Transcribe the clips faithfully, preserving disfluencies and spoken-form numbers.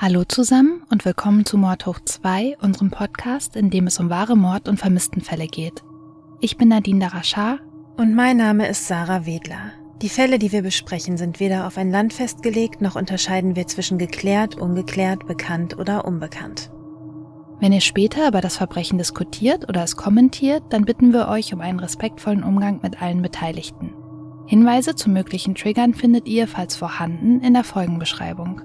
Hallo zusammen und willkommen zu Mord hoch zwei, unserem Podcast, in dem es um wahre Mord- und Vermisstenfälle geht. Ich bin Nadine Darashar. Und mein Name ist Sarah Wedler. Die Fälle, die wir besprechen, sind weder auf ein Land festgelegt, noch unterscheiden wir zwischen geklärt, ungeklärt, bekannt oder unbekannt. Wenn ihr später über das Verbrechen diskutiert oder es kommentiert, dann bitten wir euch um einen respektvollen Umgang mit allen Beteiligten. Hinweise zu möglichen Triggern findet ihr, falls vorhanden, in der Folgenbeschreibung.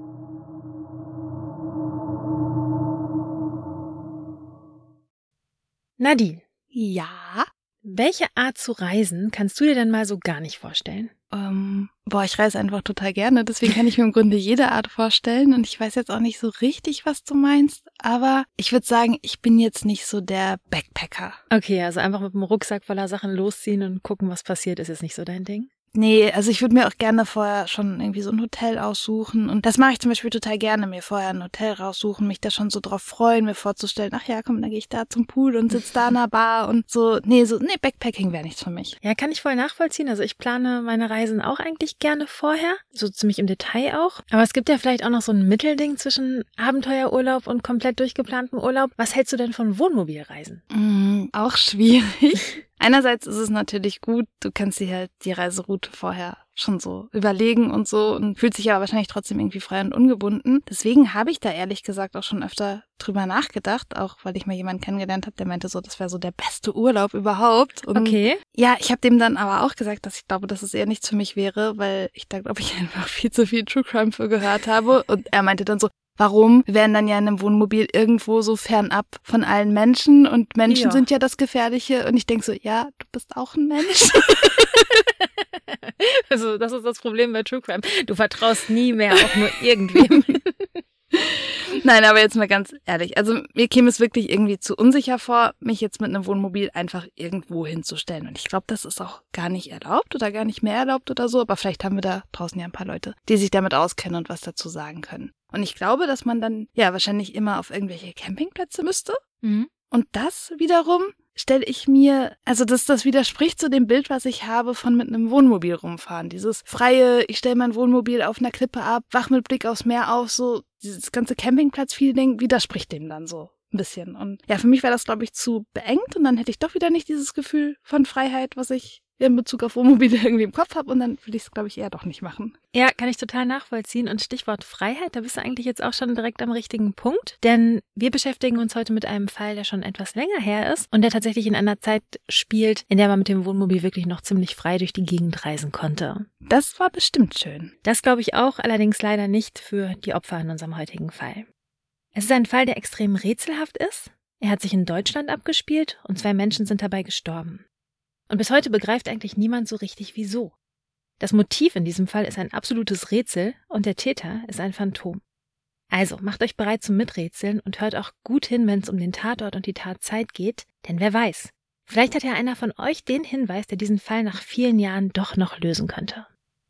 Nadine. Ja? Welche Art zu reisen kannst du dir denn mal so gar nicht vorstellen? Ähm, boah, ich reise einfach total gerne, deswegen kann ich mir im Grunde jede Art vorstellen und ich weiß jetzt auch nicht so richtig, was du meinst, aber ich würde sagen, ich bin jetzt nicht so der Backpacker. Okay, also einfach mit einem Rucksack voller Sachen losziehen und gucken, was passiert, ist jetzt nicht so dein Ding? Nee, also ich würde mir auch gerne vorher schon irgendwie so ein Hotel aussuchen und das mache ich zum Beispiel total gerne, mir vorher ein Hotel raussuchen, mich da schon so drauf freuen, mir vorzustellen, ach ja, komm, dann gehe ich da zum Pool und sitze da in einer Bar und so. Nee, so nee, Backpacking wäre nichts für mich. Ja, kann ich voll nachvollziehen. Also ich plane meine Reisen auch eigentlich gerne vorher, so ziemlich im Detail auch. Aber es gibt ja vielleicht auch noch so ein Mittelding zwischen Abenteuerurlaub und komplett durchgeplantem Urlaub. Was hältst du denn von Wohnmobilreisen? Mm, auch schwierig. Einerseits ist es natürlich gut, du kannst dir halt die Reiseroute vorher schon so überlegen und so und fühlt sich aber wahrscheinlich trotzdem irgendwie frei und ungebunden. Deswegen habe ich da ehrlich gesagt auch schon öfter drüber nachgedacht, auch weil ich mal jemanden kennengelernt habe, der meinte so, das wäre so der beste Urlaub überhaupt. Und okay. Ja, ich habe dem dann aber auch gesagt, dass ich glaube, dass es eher nichts für mich wäre, weil ich da, glaube ich, einfach viel zu viel True Crime für gehört habe. Und er meinte dann so, warum? Wir wären dann ja in einem Wohnmobil irgendwo so fernab von allen Menschen und Menschen Ja. sind ja das Gefährliche. Und ich denke so, ja, du bist auch ein Mensch. Also das ist das Problem bei True Crime. Du vertraust nie mehr auch nur irgendwem. Nein, aber jetzt mal ganz ehrlich. Also mir käme es wirklich irgendwie zu unsicher vor, mich jetzt mit einem Wohnmobil einfach irgendwo hinzustellen. Und ich glaube, das ist auch gar nicht erlaubt oder gar nicht mehr erlaubt oder so. Aber vielleicht haben wir da draußen ja ein paar Leute, die sich damit auskennen und was dazu sagen können. Und ich glaube, dass man dann ja wahrscheinlich immer auf irgendwelche Campingplätze müsste. Mhm. Und das wiederum stelle ich mir, also das, das widerspricht zu dem Bild, was ich habe von mit einem Wohnmobil rumfahren. Dieses freie, ich stelle mein Wohnmobil auf einer Klippe ab, wach mit Blick aufs Meer auf, so dieses ganze Campingplatz-Feeling widerspricht dem dann so ein bisschen. Und ja, für mich wäre das, glaube ich, zu beengt und dann hätte ich doch wieder nicht dieses Gefühl von Freiheit, was ich in Bezug auf Wohnmobile irgendwie im Kopf habe und dann würde ich es, glaube ich, eher doch nicht machen. Ja, kann ich total nachvollziehen. Und Stichwort Freiheit, da bist du eigentlich jetzt auch schon direkt am richtigen Punkt. Denn wir beschäftigen uns heute mit einem Fall, der schon etwas länger her ist und der tatsächlich in einer Zeit spielt, in der man mit dem Wohnmobil wirklich noch ziemlich frei durch die Gegend reisen konnte. Das war bestimmt schön. Das glaube ich auch, allerdings leider nicht für die Opfer in unserem heutigen Fall. Es ist ein Fall, der extrem rätselhaft ist. Er hat sich in Deutschland abgespielt und zwei Menschen sind dabei gestorben. Und bis heute begreift eigentlich niemand so richtig, wieso. Das Motiv in diesem Fall ist ein absolutes Rätsel und der Täter ist ein Phantom. Also, macht euch bereit zum Miträtseln und hört auch gut hin, wenn es um den Tatort und die Tatzeit geht, denn wer weiß, vielleicht hat ja einer von euch den Hinweis, der diesen Fall nach vielen Jahren doch noch lösen könnte.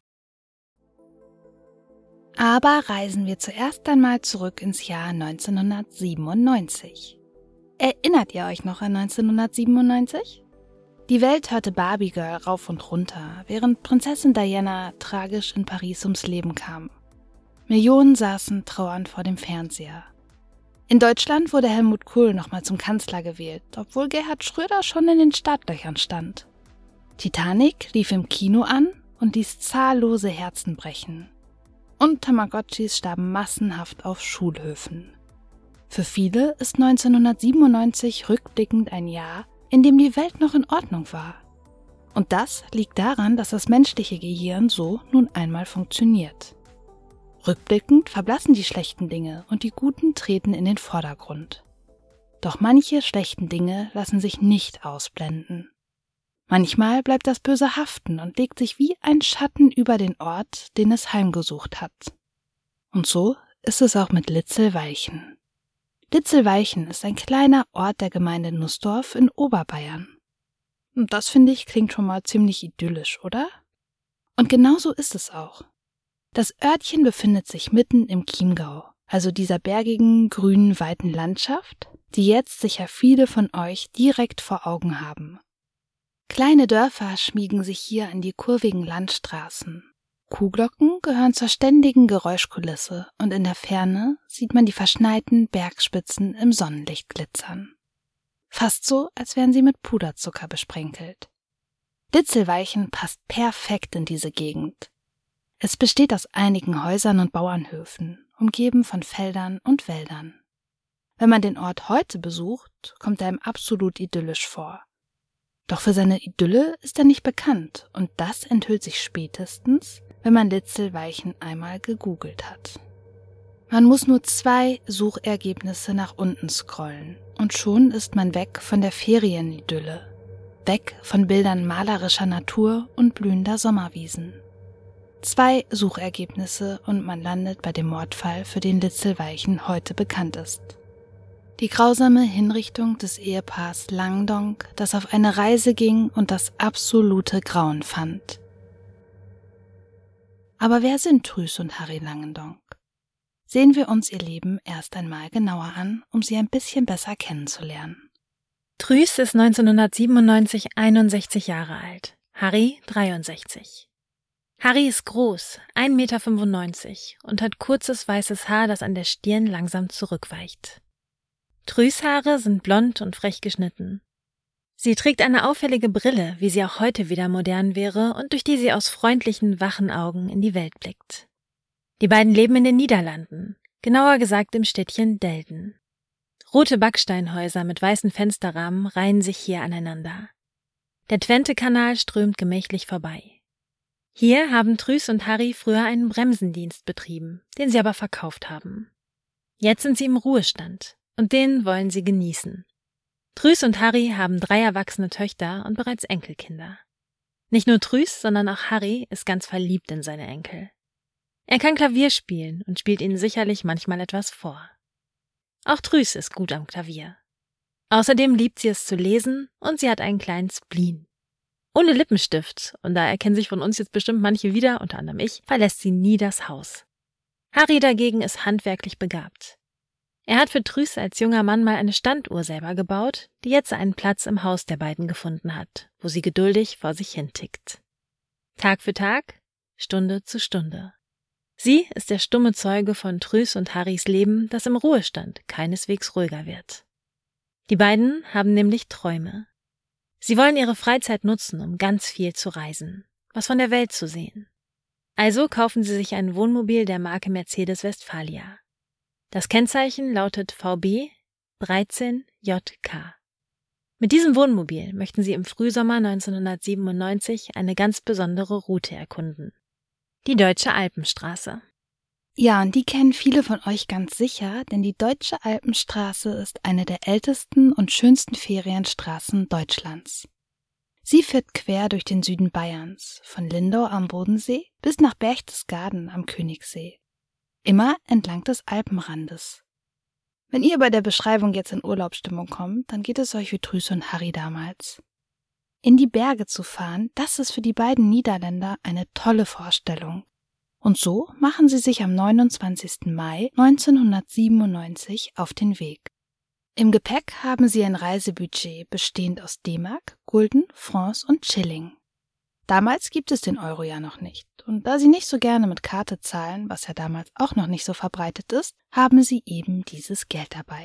Aber reisen wir zuerst einmal zurück ins Jahr neunzehnhundertsiebenundneunzig. Erinnert ihr euch noch an neunzehnhundertsiebenundneunzig? Die Welt hörte Barbie Girl rauf und runter, während Prinzessin Diana tragisch in Paris ums Leben kam. Millionen saßen trauernd vor dem Fernseher. In Deutschland wurde Helmut Kohl nochmal zum Kanzler gewählt, obwohl Gerhard Schröder schon in den Startlöchern stand. Titanic lief im Kino an und ließ zahllose Herzen brechen. Und Tamagotchis starben massenhaft auf Schulhöfen. Für viele ist neunzehnhundertsiebenundneunzig rückblickend ein Jahr, in dem die Welt noch in Ordnung war. Und das liegt daran, dass das menschliche Gehirn so nun einmal funktioniert. Rückblickend verblassen die schlechten Dinge und die guten treten in den Vordergrund. Doch manche schlechten Dinge lassen sich nicht ausblenden. Manchmal bleibt das Böse haften und legt sich wie ein Schatten über den Ort, den es heimgesucht hat. Und so ist es auch mit Litzelweichen. Litzelweichen ist ein kleiner Ort der Gemeinde Nussdorf in Oberbayern. Und das, finde ich, klingt schon mal ziemlich idyllisch, oder? Und genau so ist es auch. Das Örtchen befindet sich mitten im Chiemgau, also dieser bergigen, grünen, weiten Landschaft, die jetzt sicher viele von euch direkt vor Augen haben. Kleine Dörfer schmiegen sich hier an die kurvigen Landstraßen. Kuhglocken gehören zur ständigen Geräuschkulisse und in der Ferne sieht man die verschneiten Bergspitzen im Sonnenlicht glitzern. Fast so, als wären sie mit Puderzucker besprenkelt. Litzelweichen passt perfekt in diese Gegend. Es besteht aus einigen Häusern und Bauernhöfen, umgeben von Feldern und Wäldern. Wenn man den Ort heute besucht, kommt er ihm absolut idyllisch vor. Doch für seine Idylle ist er nicht bekannt und das enthüllt sich spätestens, wenn man Litzelweichen einmal gegoogelt hat. Man muss nur zwei Suchergebnisse nach unten scrollen und schon ist man weg von der Ferienidylle, weg von Bildern malerischer Natur und blühender Sommerwiesen. Zwei Suchergebnisse und man landet bei dem Mordfall, für den Litzelweichen heute bekannt ist. Die grausame Hinrichtung des Ehepaars Langdonk, das auf eine Reise ging und das absolute Grauen fand. Aber wer sind Truus und Harry Langendonk? Sehen wir uns ihr Leben erst einmal genauer an, um sie ein bisschen besser kennenzulernen. Truus ist neunzehnhundertsiebenundneunzig einundsechzig Jahre alt, Harry dreiundsechzig. Harry ist groß, ein Meter fünfundneunzig und hat kurzes weißes Haar, das an der Stirn langsam zurückweicht. Truus Haare sind blond und frech geschnitten. Sie trägt eine auffällige Brille, wie sie auch heute wieder modern wäre und durch die sie aus freundlichen, wachen Augen in die Welt blickt. Die beiden leben in den Niederlanden, genauer gesagt im Städtchen Delden. Rote Backsteinhäuser mit weißen Fensterrahmen reihen sich hier aneinander. Der Twente-Kanal strömt gemächlich vorbei. Hier haben Truus und Harry früher einen Bremsendienst betrieben, den sie aber verkauft haben. Jetzt sind sie im Ruhestand und den wollen sie genießen. Truus und Harry haben drei erwachsene Töchter und bereits Enkelkinder. Nicht nur Truus, sondern auch Harry ist ganz verliebt in seine Enkel. Er kann Klavier spielen und spielt ihnen sicherlich manchmal etwas vor. Auch Truus ist gut am Klavier. Außerdem liebt sie es zu lesen und sie hat einen kleinen Spleen. Ohne Lippenstift, und da erkennen sich von uns jetzt bestimmt manche wieder, unter anderem ich, verlässt sie nie das Haus. Harry dagegen ist handwerklich begabt. Er hat für Truus als junger Mann mal eine Standuhr selber gebaut, die jetzt einen Platz im Haus der beiden gefunden hat, wo sie geduldig vor sich hin tickt. Tag für Tag, Stunde zu Stunde. Sie ist der stumme Zeuge von Truus und Harrys Leben, das im Ruhestand keineswegs ruhiger wird. Die beiden haben nämlich Träume. Sie wollen ihre Freizeit nutzen, um ganz viel zu reisen, was von der Welt zu sehen. Also kaufen sie sich ein Wohnmobil der Marke Mercedes Westfalia. Das Kennzeichen lautet V B dreizehn J K. Mit diesem Wohnmobil möchten sie im Frühsommer neunzehnhundertsiebenundneunzig eine ganz besondere Route erkunden. Die Deutsche Alpenstraße. Ja, und die kennen viele von euch ganz sicher, denn die Deutsche Alpenstraße ist eine der ältesten und schönsten Ferienstraßen Deutschlands. Sie führt quer durch den Süden Bayerns, von Lindau am Bodensee bis nach Berchtesgaden am Königssee. Immer entlang des Alpenrandes. Wenn ihr bei der Beschreibung jetzt in Urlaubsstimmung kommt, dann geht es euch wie Truus und Harry damals. In die Berge zu fahren, das ist für die beiden Niederländer eine tolle Vorstellung. Und so machen sie sich am neunundzwanzigsten Mai neunzehnhundertsiebenundneunzig auf den Weg. Im Gepäck haben sie ein Reisebudget bestehend aus D-Mark, Gulden, Francs und Schilling. Damals gibt es den Euro ja noch nicht, und da sie nicht so gerne mit Karte zahlen, was ja damals auch noch nicht so verbreitet ist, haben sie eben dieses Geld dabei.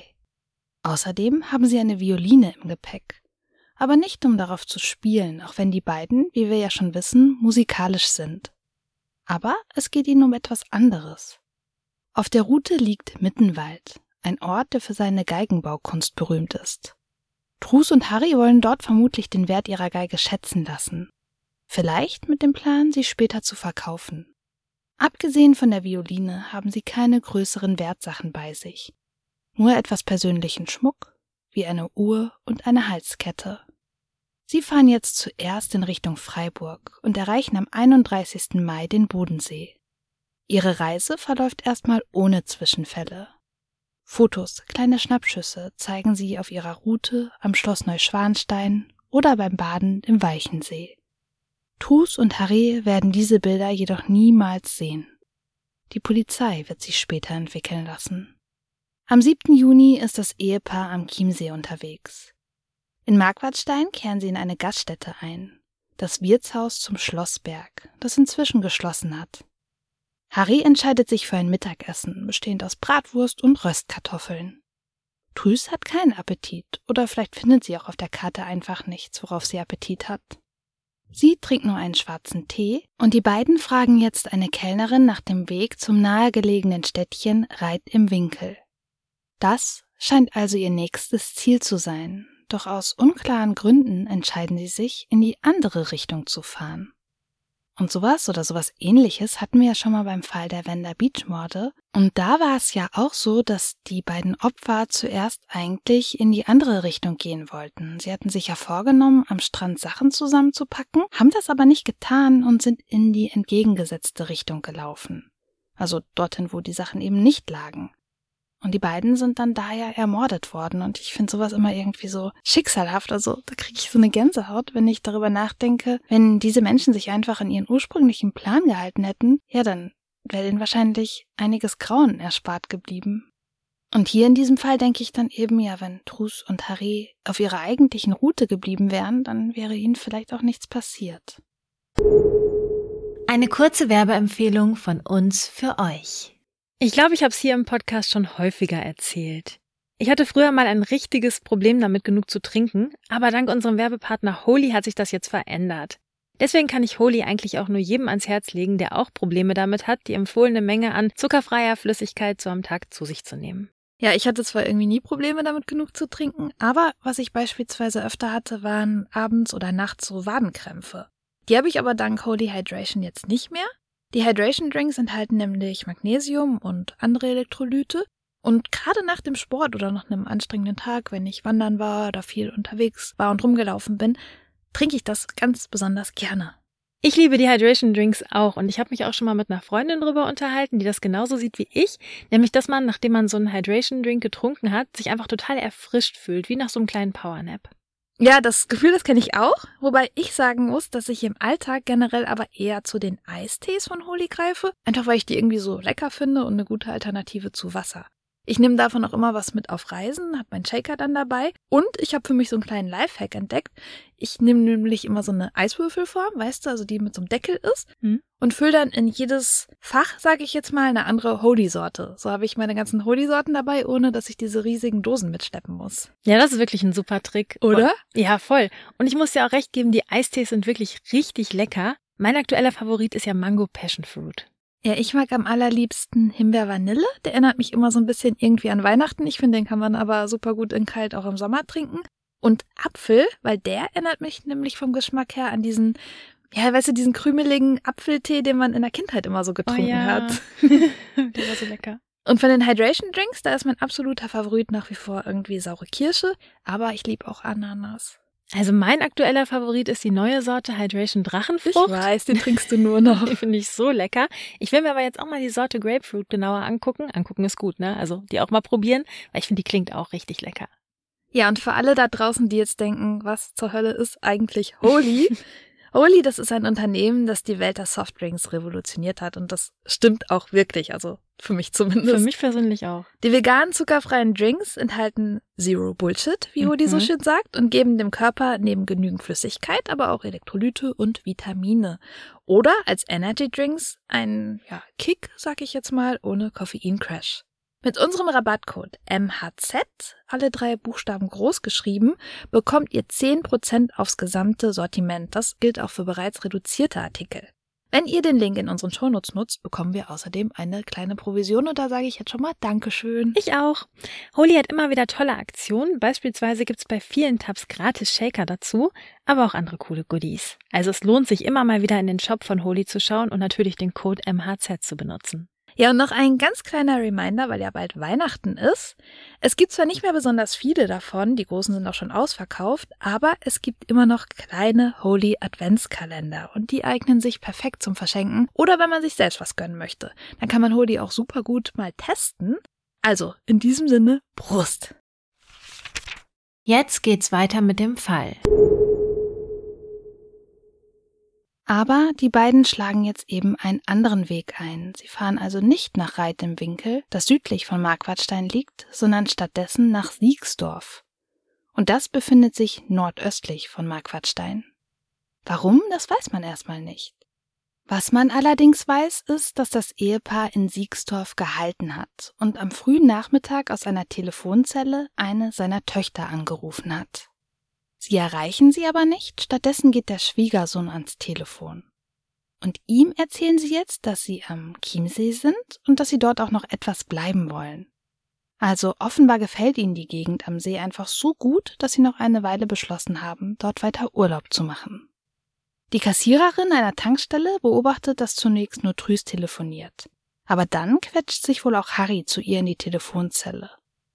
Außerdem haben sie eine Violine im Gepäck, aber nicht um darauf zu spielen, auch wenn die beiden, wie wir ja schon wissen, musikalisch sind. Aber es geht ihnen um etwas anderes. Auf der Route liegt Mittenwald, ein Ort, der für seine Geigenbaukunst berühmt ist. Truus und Harry wollen dort vermutlich den Wert ihrer Geige schätzen lassen. Vielleicht mit dem Plan, sie später zu verkaufen. Abgesehen von der Violine haben sie keine größeren Wertsachen bei sich. Nur etwas persönlichen Schmuck, wie eine Uhr und eine Halskette. Sie fahren jetzt zuerst in Richtung Freiburg und erreichen am einunddreißigsten Mai den Bodensee. Ihre Reise verläuft erstmal ohne Zwischenfälle. Fotos, kleine Schnappschüsse zeigen sie auf ihrer Route am Schloss Neuschwanstein oder beim Baden im Weichensee. Truus und Harry werden diese Bilder jedoch niemals sehen. Die Polizei wird sie später entwickeln lassen. Am siebten Juni ist das Ehepaar am Chiemsee unterwegs. In Marquardstein kehren sie in eine Gaststätte ein. das Wirtshaus zum Schlossberg, das inzwischen geschlossen hat. Harry entscheidet sich für ein Mittagessen, bestehend aus Bratwurst und Röstkartoffeln. Trüs hat keinen Appetit, oder vielleicht findet sie auch auf der Karte einfach nichts, worauf sie Appetit hat. Sie trinkt nur einen schwarzen Tee und die beiden fragen jetzt eine Kellnerin nach dem Weg zum nahegelegenen Städtchen Reit im Winkel. Das scheint also ihr nächstes Ziel zu sein, doch aus unklaren Gründen entscheiden sie sich, in die andere Richtung zu fahren. Und sowas oder sowas Ähnliches hatten wir ja schon mal beim Fall der Vanda Beach Morde. Und da war es ja auch so, dass die beiden Opfer zuerst eigentlich in die andere Richtung gehen wollten. Sie hatten sich ja vorgenommen, am Strand Sachen zusammenzupacken, haben das aber nicht getan und sind in die entgegengesetzte Richtung gelaufen. Also dorthin, wo die Sachen eben nicht lagen. Und die beiden sind dann daher ermordet worden. Und ich finde sowas immer irgendwie so schicksalhaft. Also da kriege ich so eine Gänsehaut, wenn ich darüber nachdenke. Wenn diese Menschen sich einfach an ihren ursprünglichen Plan gehalten hätten, ja, dann wäre ihnen wahrscheinlich einiges Grauen erspart geblieben. Und hier in diesem Fall denke ich dann eben, ja, wenn Trus und Harry auf ihrer eigentlichen Route geblieben wären, dann wäre ihnen vielleicht auch nichts passiert. Eine kurze Werbeempfehlung von uns für euch. Ich glaube, ich habe es hier im Podcast schon häufiger erzählt. Ich hatte früher mal ein richtiges Problem damit, genug zu trinken, aber dank unserem Werbepartner Holy hat sich das jetzt verändert. Deswegen kann ich Holy eigentlich auch nur jedem ans Herz legen, der auch Probleme damit hat, die empfohlene Menge an zuckerfreier Flüssigkeit so am Tag zu sich zu nehmen. Ja, ich hatte zwar irgendwie nie Probleme damit, genug zu trinken, aber was ich beispielsweise öfter hatte, waren abends oder nachts so Wadenkrämpfe. Die habe ich aber dank Holy Hydration jetzt nicht mehr. Die Hydration Drinks enthalten nämlich Magnesium und andere Elektrolyte. Und gerade nach dem Sport oder nach einem anstrengenden Tag, wenn ich wandern war oder viel unterwegs war und rumgelaufen bin, trinke ich das ganz besonders gerne. Ich liebe die Hydration Drinks auch und ich habe mich auch schon mal mit einer Freundin drüber unterhalten, die das genauso sieht wie ich. Nämlich, dass man, nachdem man so einen Hydration Drink getrunken hat, sich einfach total erfrischt fühlt, wie nach so einem kleinen Powernap. Ja, das Gefühl, das kenne ich auch, wobei ich sagen muss, dass ich im Alltag generell aber eher zu den Eistees von Holy greife, einfach weil ich die irgendwie so lecker finde und eine gute Alternative zu Wasser. Ich nehme davon auch immer was mit auf Reisen, habe meinen Shaker dann dabei und ich habe für mich so einen kleinen Lifehack entdeckt. Ich nehme nämlich immer so eine Eiswürfelform, weißt du, also die mit so einem Deckel ist hm. und fülle dann in jedes Fach, sage ich jetzt mal, eine andere Holy-Sorte. So habe ich meine ganzen Holy-Sorten dabei, ohne dass ich diese riesigen Dosen mitschleppen muss. Ja, das ist wirklich ein super Trick. Oder? Und, ja, voll. Und ich muss dir auch recht geben, die Eistees sind wirklich richtig lecker. Mein aktueller Favorit ist ja Mango Passion Fruit. Ja, ich mag am allerliebsten Himbeer-Vanille. Der erinnert mich immer so ein bisschen irgendwie an Weihnachten. Ich finde, den kann man aber super gut in kalt auch im Sommer trinken. Und Apfel, weil der erinnert mich nämlich vom Geschmack her an diesen, ja, weißt du, diesen krümeligen Apfeltee, den man in der Kindheit immer so getrunken oh ja. hat. Der war so lecker. Und von den Hydration Drinks, da ist mein absoluter Favorit nach wie vor irgendwie saure Kirsche. Aber ich liebe auch Ananas. Also mein aktueller Favorit ist die neue Sorte Hydration Drachenfrucht. Ich weiß, den trinkst du nur noch. Die finde ich so lecker. Ich will mir aber jetzt auch mal die Sorte Grapefruit genauer angucken. Angucken ist gut, ne? Also die auch mal probieren, weil ich finde, die klingt auch richtig lecker. Ja, und für alle da draußen, die jetzt denken, was zur Hölle ist eigentlich Holy? Holy, das ist ein Unternehmen, das die Welt der Softdrinks revolutioniert hat. Und das stimmt auch wirklich, also für mich zumindest. Für mich persönlich auch. Die veganen, zuckerfreien Drinks enthalten Zero Bullshit, wie Holy mhm. so schön sagt, und geben dem Körper neben genügend Flüssigkeit aber auch Elektrolyte und Vitamine. Oder als Energy Drinks einen ja, Kick, sag ich jetzt mal, ohne Koffeincrash. Mit unserem Rabattcode M H Z, alle drei Buchstaben groß geschrieben, bekommt ihr zehn Prozent aufs gesamte Sortiment. Das gilt auch für bereits reduzierte Artikel. Wenn ihr den Link in unseren Shownotes nutzt, bekommen wir außerdem eine kleine Provision und da sage ich jetzt schon mal Dankeschön. Ich auch. Holy hat immer wieder tolle Aktionen. Beispielsweise gibt's bei vielen Tabs gratis Shaker dazu, aber auch andere coole Goodies. Also es lohnt sich immer mal wieder in den Shop von Holy zu schauen und natürlich den Code M H Z zu benutzen. Ja, und noch ein ganz kleiner Reminder, weil ja bald Weihnachten ist. Es gibt zwar nicht mehr besonders viele davon, die großen sind auch schon ausverkauft, aber es gibt immer noch kleine Holy Adventskalender und die eignen sich perfekt zum Verschenken oder wenn man sich selbst was gönnen möchte. Dann kann man Holy auch super gut mal testen. Also, in diesem Sinne, Prost! Jetzt geht's weiter mit dem Fall. Aber die beiden schlagen jetzt eben einen anderen Weg ein. Sie fahren also nicht nach Reit im Winkel, das südlich von Marquardstein liegt, sondern stattdessen nach Siegsdorf. Und das befindet sich nordöstlich von Marquardstein. Warum, das weiß man erstmal nicht. Was man allerdings weiß, ist, dass das Ehepaar in Siegsdorf gehalten hat und am frühen Nachmittag aus einer Telefonzelle eine seiner Töchter angerufen hat. Sie erreichen sie aber nicht, stattdessen geht der Schwiegersohn ans Telefon. Und ihm erzählen sie jetzt, dass sie am Chiemsee sind und dass sie dort auch noch etwas bleiben wollen. Also offenbar gefällt ihnen die Gegend am See einfach so gut, dass sie noch eine Weile beschlossen haben, dort weiter Urlaub zu machen. Die Kassiererin einer Tankstelle beobachtet, dass zunächst nur Trüß telefoniert. Aber dann quetscht sich wohl auch Harry zu ihr in die Telefonzelle.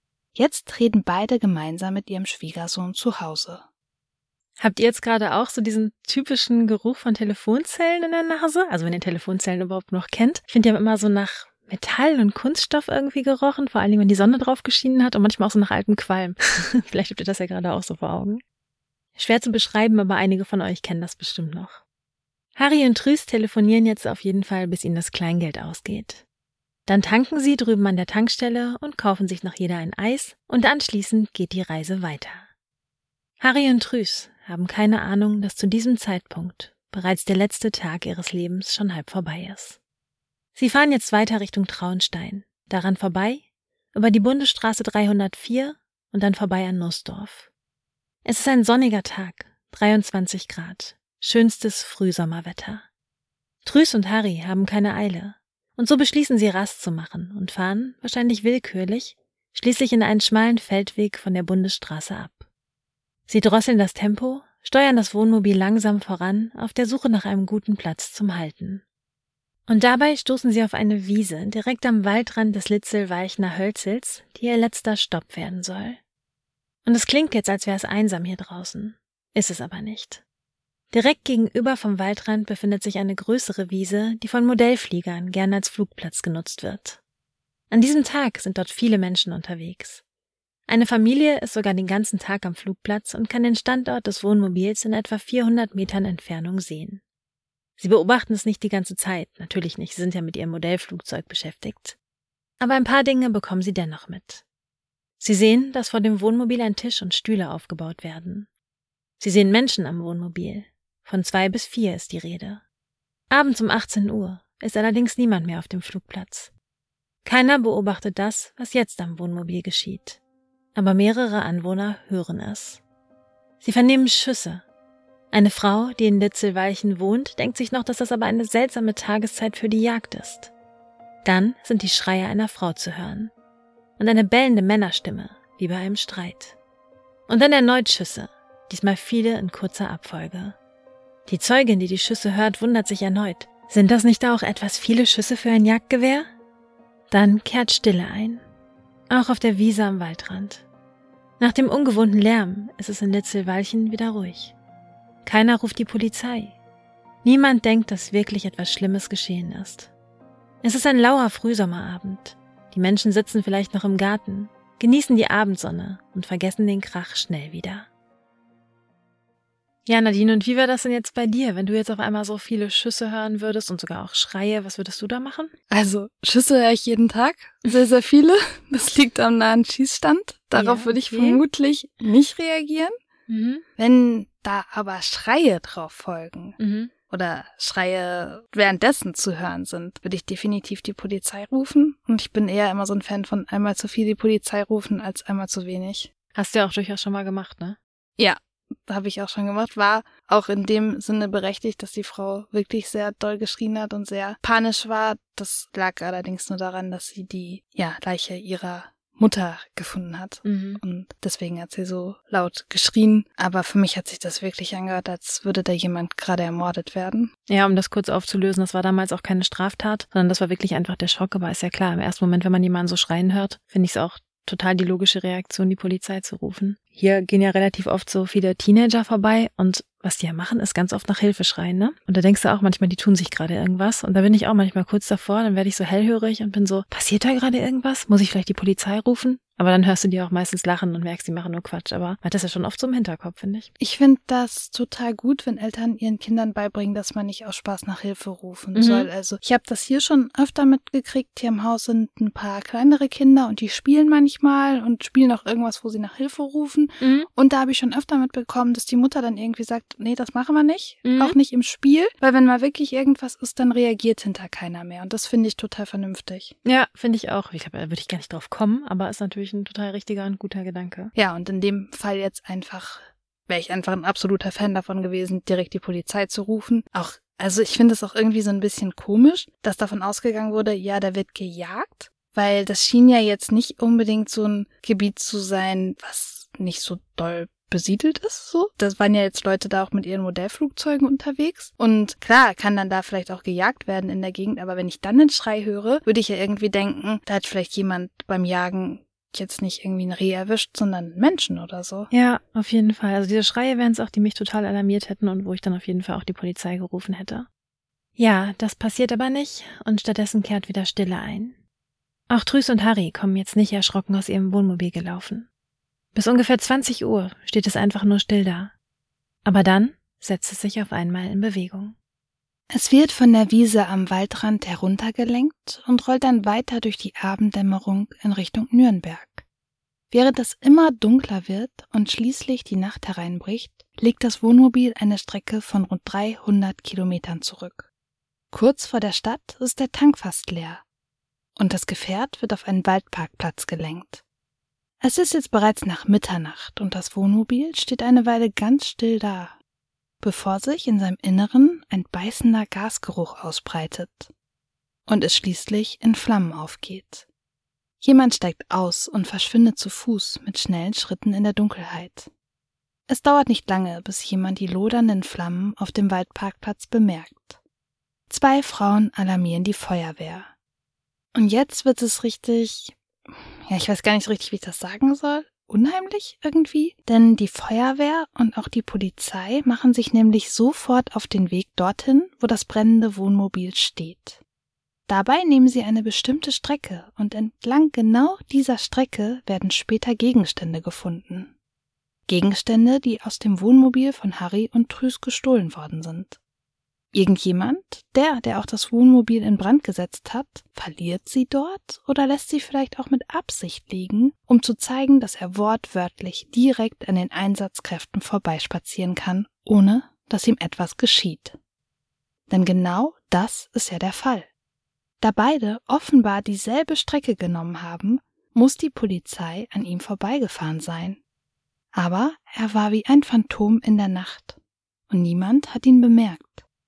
Jetzt reden beide gemeinsam mit ihrem Schwiegersohn zu Hause. Habt ihr jetzt gerade auch so diesen typischen Geruch von Telefonzellen in der Nase? Also wenn ihr Telefonzellen überhaupt noch kennt. Ich finde, die haben immer so nach Metall und Kunststoff irgendwie gerochen, vor allen Dingen, wenn die Sonne drauf geschienen hat und manchmal auch so nach altem Qualm. Vielleicht habt ihr das ja gerade auch so vor Augen. Schwer zu beschreiben, aber einige von euch kennen das bestimmt noch. Harry und Trüß telefonieren jetzt auf jeden Fall, bis ihnen das Kleingeld ausgeht. Dann tanken sie drüben an der Tankstelle und kaufen sich noch jeder ein Eis und anschließend geht die Reise weiter. Harry und Trüß haben keine Ahnung, dass zu diesem Zeitpunkt bereits der letzte Tag ihres Lebens schon halb vorbei ist. Sie fahren jetzt weiter Richtung Traunstein, daran vorbei, über die Bundesstraße dreihundertvier und dann vorbei an Nussdorf. Es ist ein sonniger Tag, dreiundzwanzig Grad, schönstes Frühsommerwetter. Trüß und Harry haben keine Eile und so beschließen sie Rast zu machen und fahren, wahrscheinlich willkürlich, schließlich in einen schmalen Feldweg von der Bundesstraße ab. Sie drosseln das Tempo, steuern das Wohnmobil langsam voran, auf der Suche nach einem guten Platz zum Halten. Und dabei stoßen sie auf eine Wiese direkt am Waldrand des Litzel-Walchner Hölzels, die ihr letzter Stopp werden soll. Und es klingt jetzt, als wäre es einsam hier draußen. Ist es aber nicht. Direkt gegenüber vom Waldrand befindet sich eine größere Wiese, die von Modellfliegern gern als Flugplatz genutzt wird. An diesem Tag sind dort viele Menschen unterwegs. Eine Familie ist sogar den ganzen Tag am Flugplatz und kann den Standort des Wohnmobils in etwa vierhundert Metern Entfernung sehen. Sie beobachten es nicht die ganze Zeit, natürlich nicht, sie sind ja mit ihrem Modellflugzeug beschäftigt. Aber ein paar Dinge bekommen sie dennoch mit. Sie sehen, dass vor dem Wohnmobil ein Tisch und Stühle aufgebaut werden. Sie sehen Menschen am Wohnmobil. Von zwei bis vier ist die Rede. Abends um achtzehn Uhr ist allerdings niemand mehr auf dem Flugplatz. Keiner beobachtet das, was jetzt am Wohnmobil geschieht. Aber mehrere Anwohner hören es. Sie vernehmen Schüsse. Eine Frau, die in Litzel-Walchen wohnt, denkt sich noch, dass das aber eine seltsame Tageszeit für die Jagd ist. Dann sind die Schreie einer Frau zu hören. Und eine bellende Männerstimme, wie bei einem Streit. Und dann erneut Schüsse, diesmal viele in kurzer Abfolge. Die Zeugin, die die Schüsse hört, wundert sich erneut. Sind das nicht auch etwas viele Schüsse für ein Jagdgewehr? Dann kehrt Stille ein. Auch auf der Wiese am Waldrand. Nach dem ungewohnten Lärm ist es in Litzel-Walchen wieder ruhig. Keiner ruft die Polizei. Niemand denkt, dass wirklich etwas Schlimmes geschehen ist. Es ist ein lauer Frühsommerabend. Die Menschen sitzen vielleicht noch im Garten, genießen die Abendsonne und vergessen den Krach schnell wieder. Ja, Nadine, und wie wäre das denn jetzt bei dir, wenn du jetzt auf einmal so viele Schüsse hören würdest und sogar auch Schreie? Was würdest du da machen? Also, Schüsse höre ich jeden Tag, sehr, sehr viele. Das liegt am nahen Schießstand. Darauf ja, würde ich okay. vermutlich nicht reagieren. Mhm. Wenn da aber Schreie drauf folgen mhm. oder Schreie währenddessen zu hören sind, würde ich definitiv die Polizei rufen. Und ich bin eher immer so ein Fan von einmal zu viel die Polizei rufen als einmal zu wenig. Hast du ja auch durchaus schon mal gemacht, ne? Ja. Habe ich auch schon gemacht, war auch in dem Sinne berechtigt, dass die Frau wirklich sehr doll geschrien hat und sehr panisch war. Das lag allerdings nur daran, dass sie die ja, Leiche ihrer Mutter gefunden hat. Mhm. Und deswegen hat sie so laut geschrien. Aber für mich hat sich das wirklich angehört, als würde da jemand gerade ermordet werden. Ja, um das kurz aufzulösen, das war damals auch keine Straftat, sondern das war wirklich einfach der Schock. Aber ist ja klar, im ersten Moment, wenn man jemanden so schreien hört, finde ich es auch total die logische Reaktion, die Polizei zu rufen. Hier gehen ja relativ oft so viele Teenager vorbei und was die ja machen, ist ganz oft nach Hilfe schreien, ne? Und da denkst du auch manchmal, die tun sich gerade irgendwas und da bin ich auch manchmal kurz davor, dann werde ich so hellhörig und bin so, passiert da gerade irgendwas? Muss ich vielleicht die Polizei rufen? Aber dann hörst du die auch meistens lachen und merkst, die machen nur Quatsch. Aber man hat das ja schon oft so im Hinterkopf, finde ich. Ich finde das total gut, wenn Eltern ihren Kindern beibringen, dass man nicht aus Spaß nach Hilfe rufen Mhm. soll. Also ich habe das hier schon öfter mitgekriegt. Hier im Haus sind ein paar kleinere Kinder und die spielen manchmal und spielen auch irgendwas, wo sie nach Hilfe rufen. Mhm. Und da habe ich schon öfter mitbekommen, dass die Mutter dann irgendwie sagt, nee, das machen wir nicht. Mhm. Auch nicht im Spiel. Weil wenn mal wirklich irgendwas ist, dann reagiert hinter keiner mehr. Und das finde ich total vernünftig. Ja, finde ich auch. Ich glaube, da würde ich gar nicht drauf kommen, aber ist natürlich ein total richtiger und guter Gedanke. Ja, und in dem Fall jetzt einfach, wäre ich einfach ein absoluter Fan davon gewesen, direkt die Polizei zu rufen. Auch, also ich finde es auch irgendwie so ein bisschen komisch, dass davon ausgegangen wurde, ja, da wird gejagt, weil das schien ja jetzt nicht unbedingt so ein Gebiet zu sein, was nicht so doll besiedelt ist, so. Das waren ja jetzt Leute da auch mit ihren Modellflugzeugen unterwegs. Und klar, kann dann da vielleicht auch gejagt werden in der Gegend, aber wenn ich dann den Schrei höre, würde ich ja irgendwie denken, da hat vielleicht jemand beim Jagen jetzt nicht irgendwie ein Reh erwischt, sondern einen Menschen oder so. Ja, auf jeden Fall. Also diese Schreie wären es auch, die mich total alarmiert hätten und wo ich dann auf jeden Fall auch die Polizei gerufen hätte. Ja, das passiert aber nicht und stattdessen kehrt wieder Stille ein. Auch Trüs und Harry kommen jetzt nicht erschrocken aus ihrem Wohnmobil gelaufen. Bis ungefähr zwanzig Uhr steht es einfach nur still da. Aber dann setzt es sich auf einmal in Bewegung. Es wird von der Wiese am Waldrand heruntergelenkt und rollt dann weiter durch die Abenddämmerung in Richtung Nürnberg. Während es immer dunkler wird und schließlich die Nacht hereinbricht, legt das Wohnmobil eine Strecke von rund dreihundert Kilometern zurück. Kurz vor der Stadt ist der Tank fast leer und das Gefährt wird auf einen Waldparkplatz gelenkt. Es ist jetzt bereits nach Mitternacht und das Wohnmobil steht eine Weile ganz still da, bevor sich in seinem Inneren ein beißender Gasgeruch ausbreitet und es schließlich in Flammen aufgeht. Jemand steigt aus und verschwindet zu Fuß mit schnellen Schritten in der Dunkelheit. Es dauert nicht lange, bis jemand die lodernden Flammen auf dem Waldparkplatz bemerkt. Zwei Frauen alarmieren die Feuerwehr. Und jetzt wird es richtig, ja, ich weiß gar nicht so richtig, wie ich das sagen soll, unheimlich irgendwie, denn die Feuerwehr und auch die Polizei machen sich nämlich sofort auf den Weg dorthin, wo das brennende Wohnmobil steht. Dabei nehmen sie eine bestimmte Strecke und entlang genau dieser Strecke werden später Gegenstände gefunden. Gegenstände, die aus dem Wohnmobil von Harry und Trüs gestohlen worden sind. Irgendjemand, der, der auch das Wohnmobil in Brand gesetzt hat, verliert sie dort oder lässt sie vielleicht auch mit Absicht liegen, um zu zeigen, dass er wortwörtlich direkt an den Einsatzkräften vorbeispazieren kann, ohne dass ihm etwas geschieht. Denn genau das ist ja der Fall. Da beide offenbar dieselbe Strecke genommen haben, muss die Polizei an ihm vorbeigefahren sein. Aber er war wie ein Phantom in der Nacht und niemand hat ihn bemerkt.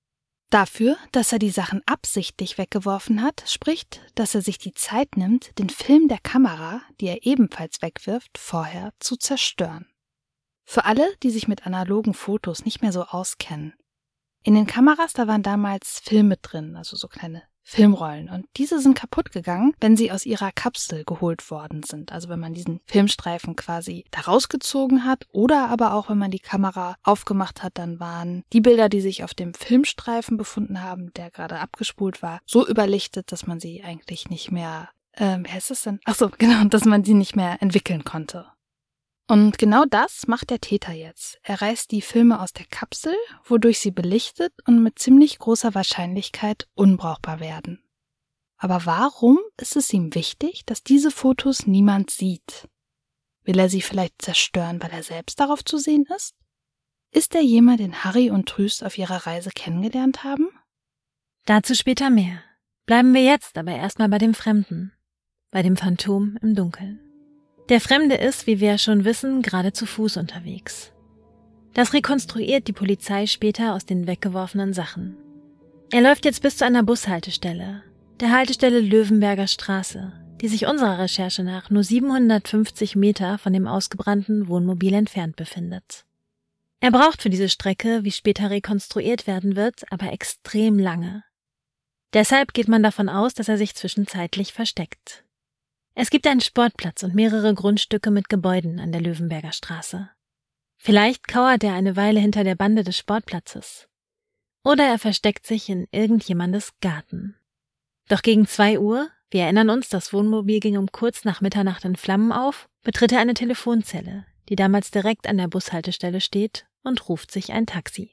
Dafür, dass er die Sachen absichtlich weggeworfen hat, spricht, dass er sich die Zeit nimmt, den Film der Kamera, die er ebenfalls wegwirft, vorher zu zerstören. Für alle, die sich mit analogen Fotos nicht mehr so auskennen. In den Kameras, da waren damals Filme drin, also so kleine Filmrollen. Und diese sind kaputt gegangen, wenn sie aus ihrer Kapsel geholt worden sind. Also wenn man diesen Filmstreifen quasi da rausgezogen hat oder aber auch, wenn man die Kamera aufgemacht hat, dann waren die Bilder, die sich auf dem Filmstreifen befunden haben, der gerade abgespult war, so überlichtet, dass man sie eigentlich nicht mehr, ähm, wie heißt das denn? Ach so, genau, dass man sie nicht mehr entwickeln konnte. Und genau das macht der Täter jetzt. Er reißt die Filme aus der Kapsel, wodurch sie belichtet und mit ziemlich großer Wahrscheinlichkeit unbrauchbar werden. Aber warum ist es ihm wichtig, dass diese Fotos niemand sieht? Will er sie vielleicht zerstören, weil er selbst darauf zu sehen ist? Ist er jemand, den Harry und Trüs auf ihrer Reise kennengelernt haben? Dazu später mehr. Bleiben wir jetzt aber erstmal bei dem Fremden, bei dem Phantom im Dunkeln. Der Fremde ist, wie wir ja schon wissen, gerade zu Fuß unterwegs. Das rekonstruiert die Polizei später aus den weggeworfenen Sachen. Er läuft jetzt bis zu einer Bushaltestelle, der Haltestelle Löwenberger Straße, die sich unserer Recherche nach nur siebenhundertfünfzig Meter von dem ausgebrannten Wohnmobil entfernt befindet. Er braucht für diese Strecke, wie später rekonstruiert werden wird, aber extrem lange. Deshalb geht man davon aus, dass er sich zwischenzeitlich versteckt. Es gibt einen Sportplatz und mehrere Grundstücke mit Gebäuden an der Löwenberger Straße. Vielleicht kauert er eine Weile hinter der Bande des Sportplatzes. Oder er versteckt sich in irgendjemandes Garten. Doch gegen zwei Uhr Wir erinnern uns, das Wohnmobil ging um kurz nach Mitternacht in Flammen auf, betritt er eine Telefonzelle, die damals direkt an der Bushaltestelle steht, und ruft sich ein Taxi.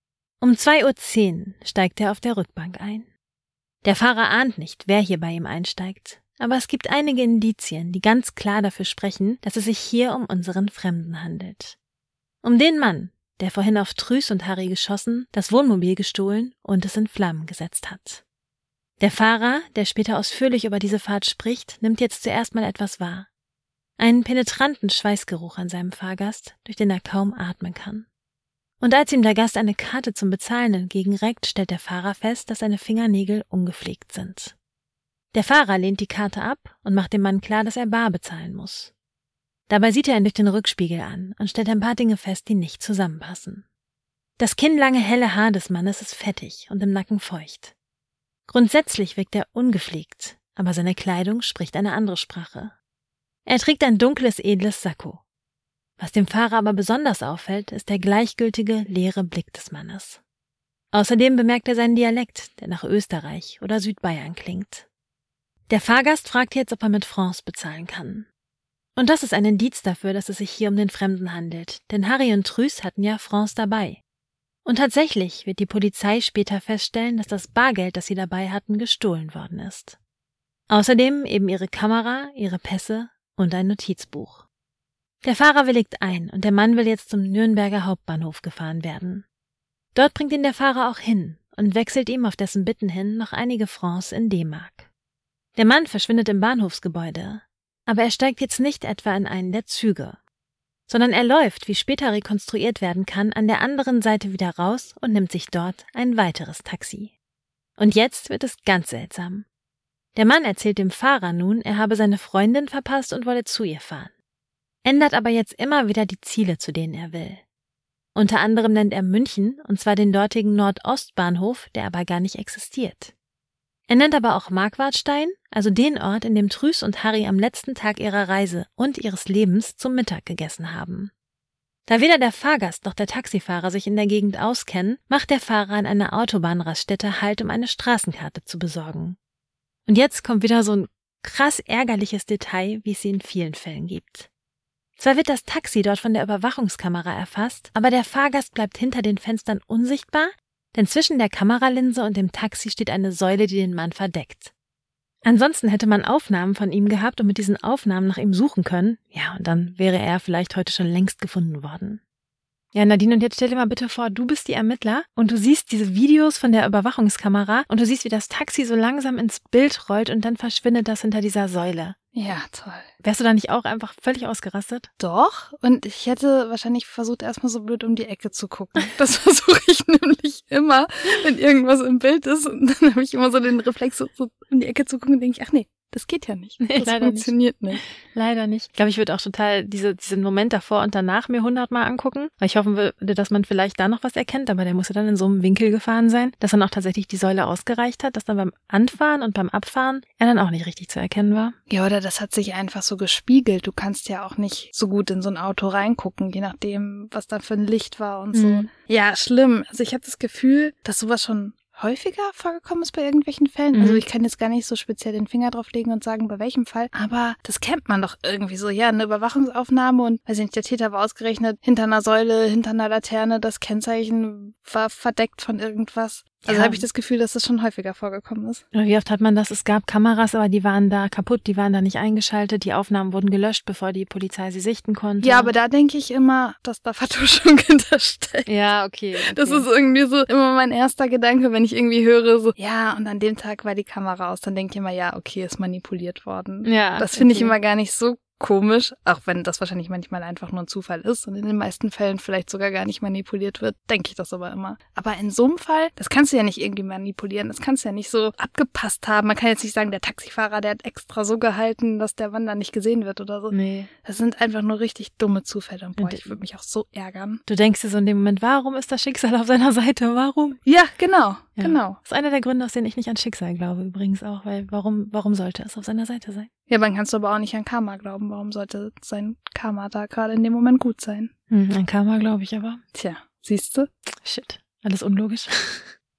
Um zwei Uhr zehn steigt er auf der Rückbank ein. Der Fahrer ahnt nicht, wer hier bei ihm einsteigt, aber es gibt einige Indizien, die ganz klar dafür sprechen, dass es sich hier um unseren Fremden handelt. Um den Mann, der vorhin auf Trüß und Harry geschossen, das Wohnmobil gestohlen und es in Flammen gesetzt hat. Der Fahrer, der später ausführlich über diese Fahrt spricht, nimmt jetzt zuerst mal etwas wahr. Einen penetranten Schweißgeruch an seinem Fahrgast, durch den er kaum atmen kann. Und als ihm der Gast eine Karte zum Bezahlen entgegenreckt, stellt der Fahrer fest, dass seine Fingernägel ungepflegt sind. Der Fahrer lehnt die Karte ab und macht dem Mann klar, dass er bar bezahlen muss. Dabei sieht er ihn durch den Rückspiegel an und stellt ein paar Dinge fest, die nicht zusammenpassen. Das kinnlange helle Haar des Mannes ist fettig und im Nacken feucht. Grundsätzlich wirkt er ungepflegt, aber seine Kleidung spricht eine andere Sprache. Er trägt ein dunkles, edles Sakko. Was dem Fahrer aber besonders auffällt, ist der gleichgültige, leere Blick des Mannes. Außerdem bemerkt er seinen Dialekt, der nach Österreich oder Südbayern klingt. Der Fahrgast fragt jetzt, ob er mit Francs bezahlen kann. Und das ist ein Indiz dafür, dass es sich hier um den Fremden handelt, denn Harry und Trüß hatten ja Francs dabei. Und tatsächlich wird die Polizei später feststellen, dass das Bargeld, das sie dabei hatten, gestohlen worden ist. Außerdem eben ihre Kamera, ihre Pässe und ein Notizbuch. Der Fahrer willigt ein und der Mann will jetzt zum Nürnberger Hauptbahnhof gefahren werden. Dort bringt ihn der Fahrer auch hin und wechselt ihm auf dessen Bitten hin noch einige Francs in D-Mark. Der Mann verschwindet im Bahnhofsgebäude, aber er steigt jetzt nicht etwa in einen der Züge, sondern er läuft, wie später rekonstruiert werden kann, an der anderen Seite wieder raus und nimmt sich dort ein weiteres Taxi. Und jetzt wird es ganz seltsam. Der Mann erzählt dem Fahrer nun, er habe seine Freundin verpasst und wolle zu ihr fahren. Ändert aber jetzt immer wieder die Ziele, zu denen er will. Unter anderem nennt er München, und zwar den dortigen Nordostbahnhof, der aber gar nicht existiert. Er nennt aber auch Marquardstein, also den Ort, in dem Trüß und Harry am letzten Tag ihrer Reise und ihres Lebens zum Mittag gegessen haben. Da weder der Fahrgast noch der Taxifahrer sich in der Gegend auskennen, macht der Fahrer an einer Autobahnraststätte Halt, um eine Straßenkarte zu besorgen. Und jetzt kommt wieder so ein krass ärgerliches Detail, wie es sie in vielen Fällen gibt. Zwar wird das Taxi dort von der Überwachungskamera erfasst, aber der Fahrgast bleibt hinter den Fenstern unsichtbar, denn zwischen der Kameralinse und dem Taxi steht eine Säule, die den Mann verdeckt. Ansonsten hätte man Aufnahmen von ihm gehabt und mit diesen Aufnahmen nach ihm suchen können, ja, und dann wäre er vielleicht heute schon längst gefunden worden. Ja, Nadine, und jetzt stell dir mal bitte vor, du bist die Ermittler und du siehst diese Videos von der Überwachungskamera und du siehst, wie das Taxi so langsam ins Bild rollt und dann verschwindet das hinter dieser Säule. Ja, toll. Wärst du da nicht auch einfach völlig ausgerastet? Doch, und ich hätte wahrscheinlich versucht, erstmal so blöd um die Ecke zu gucken. Das versuche ich nämlich immer, wenn irgendwas im Bild ist. Und dann habe ich immer so den Reflex, so, so um die Ecke zu gucken und denke ich, ach nee, das geht ja nicht. Nee, das leider funktioniert nicht. nicht. Leider nicht. Ich glaube, ich würde auch total diese, diesen Moment davor und danach mir hundertmal angucken, weil ich hoffen würde, dass man vielleicht da noch was erkennt, aber der muss ja dann in so einem Winkel gefahren sein, dass dann auch tatsächlich die Säule ausgereicht hat, dass dann beim Anfahren und beim Abfahren er dann auch nicht richtig zu erkennen war. Ja, oder das hat sich einfach so gespiegelt. Du kannst ja auch nicht so gut in so ein Auto reingucken, je nachdem, was da für ein Licht war und so. Mhm. Ja, schlimm. Also ich habe das Gefühl, dass sowas schon häufiger vorgekommen ist bei irgendwelchen Fällen. Mhm. Also ich kann jetzt gar nicht so speziell den Finger drauf legen und sagen, bei welchem Fall. Aber das kennt man doch irgendwie so. Ja, eine Überwachungsaufnahme und, weiß ich nicht, der Täter war ausgerechnet hinter einer Säule, hinter einer Laterne. Das Kennzeichen war verdeckt von irgendwas. Also Ja. habe ich das Gefühl, dass das schon häufiger vorgekommen ist. Wie oft hat man das? Es gab Kameras, aber die waren da kaputt, die waren da nicht eingeschaltet, die Aufnahmen wurden gelöscht, bevor die Polizei sie sichten konnte. Ja, aber da denke ich immer, dass da Vertuschung hintersteckt. Ja, okay, okay. Das ist irgendwie so immer mein erster Gedanke, wenn ich irgendwie höre, so, ja, und an dem Tag war die Kamera aus, dann denke ich immer, ja, okay, ist manipuliert worden. Ja, Das finde okay. ich immer gar nicht so komisch, auch wenn das wahrscheinlich manchmal einfach nur ein Zufall ist und in den meisten Fällen vielleicht sogar gar nicht manipuliert wird, denke ich das aber immer. Aber in so einem Fall, das kannst du ja nicht irgendwie manipulieren, das kannst du ja nicht so abgepasst haben. Man kann jetzt nicht sagen, der Taxifahrer, der hat extra so gehalten, dass der Wander nicht gesehen wird oder so. Nee. Das sind einfach nur richtig dumme Zufälle und boah, Und- ich würde mich auch so ärgern. Du denkst dir so in dem Moment, warum ist das Schicksal auf seiner Seite? Warum? Ja, genau, Ja. genau. Das ist einer der Gründe, aus denen ich nicht an Schicksal glaube, übrigens auch, weil warum, warum sollte es auf seiner Seite sein? Ja, dann kannst du aber auch nicht an Karma glauben. Warum sollte sein Karma da gerade in dem Moment gut sein? Hm, an Karma glaube ich aber. Tja, siehst du? Shit, alles unlogisch.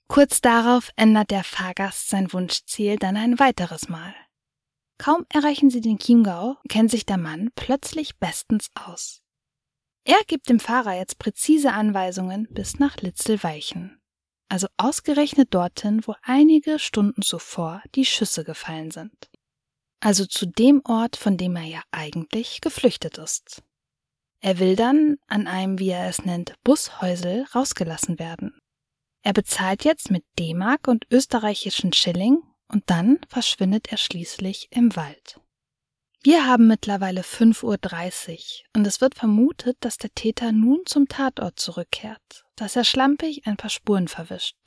Kurz darauf ändert der Fahrgast sein Wunschziel dann ein weiteres Mal. Kaum erreichen sie den Chiemgau, kennt sich der Mann plötzlich bestens aus. Er gibt dem Fahrer jetzt präzise Anweisungen bis nach Litzelweichen, also ausgerechnet dorthin, wo einige Stunden zuvor die Schüsse gefallen sind. Also zu dem Ort, von dem er ja eigentlich geflüchtet ist. Er will dann an einem, wie er es nennt, Bushäusel rausgelassen werden. Er bezahlt jetzt mit D-Mark und österreichischen Schilling und dann verschwindet er schließlich im Wald. Wir haben mittlerweile fünf Uhr dreißig und es wird vermutet, dass der Täter nun zum Tatort zurückkehrt, dass er schlampig ein paar Spuren verwischt.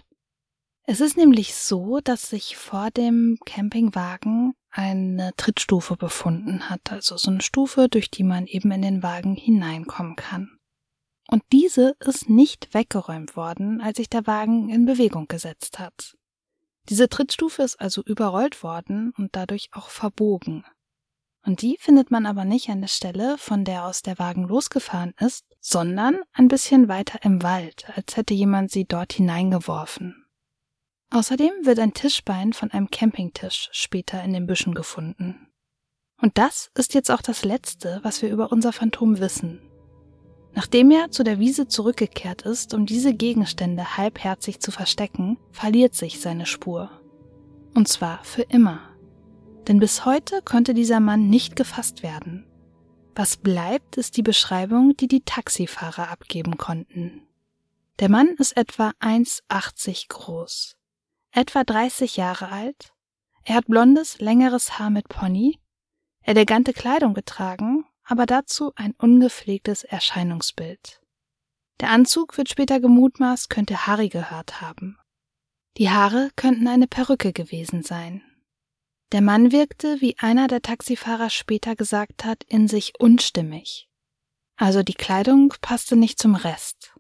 Es ist nämlich so, dass sich vor dem Campingwagen eine Trittstufe befunden hat, also so eine Stufe, durch die man eben in den Wagen hineinkommen kann. Und diese ist nicht weggeräumt worden, als sich der Wagen in Bewegung gesetzt hat. Diese Trittstufe ist also überrollt worden und dadurch auch verbogen. Und die findet man aber nicht an der Stelle, von der aus der Wagen losgefahren ist, sondern ein bisschen weiter im Wald, als hätte jemand sie dort hineingeworfen. Außerdem wird ein Tischbein von einem Campingtisch später in den Büschen gefunden. Und das ist jetzt auch das Letzte, was wir über unser Phantom wissen. Nachdem er zu der Wiese zurückgekehrt ist, um diese Gegenstände halbherzig zu verstecken, verliert sich seine Spur. Und zwar für immer. Denn bis heute konnte dieser Mann nicht gefasst werden. Was bleibt, ist die Beschreibung, die die Taxifahrer abgeben konnten. Der Mann ist etwa eins Komma achtzig groß, etwa dreißig Jahre alt, er hat blondes, längeres Haar mit Pony, elegante Kleidung getragen, aber dazu ein ungepflegtes Erscheinungsbild. Der Anzug, wird später gemutmaßt, könnte Harry gehört haben. Die Haare könnten eine Perücke gewesen sein. Der Mann wirkte, wie einer der Taxifahrer später gesagt hat, in sich unstimmig. Also die Kleidung passte nicht zum Rest.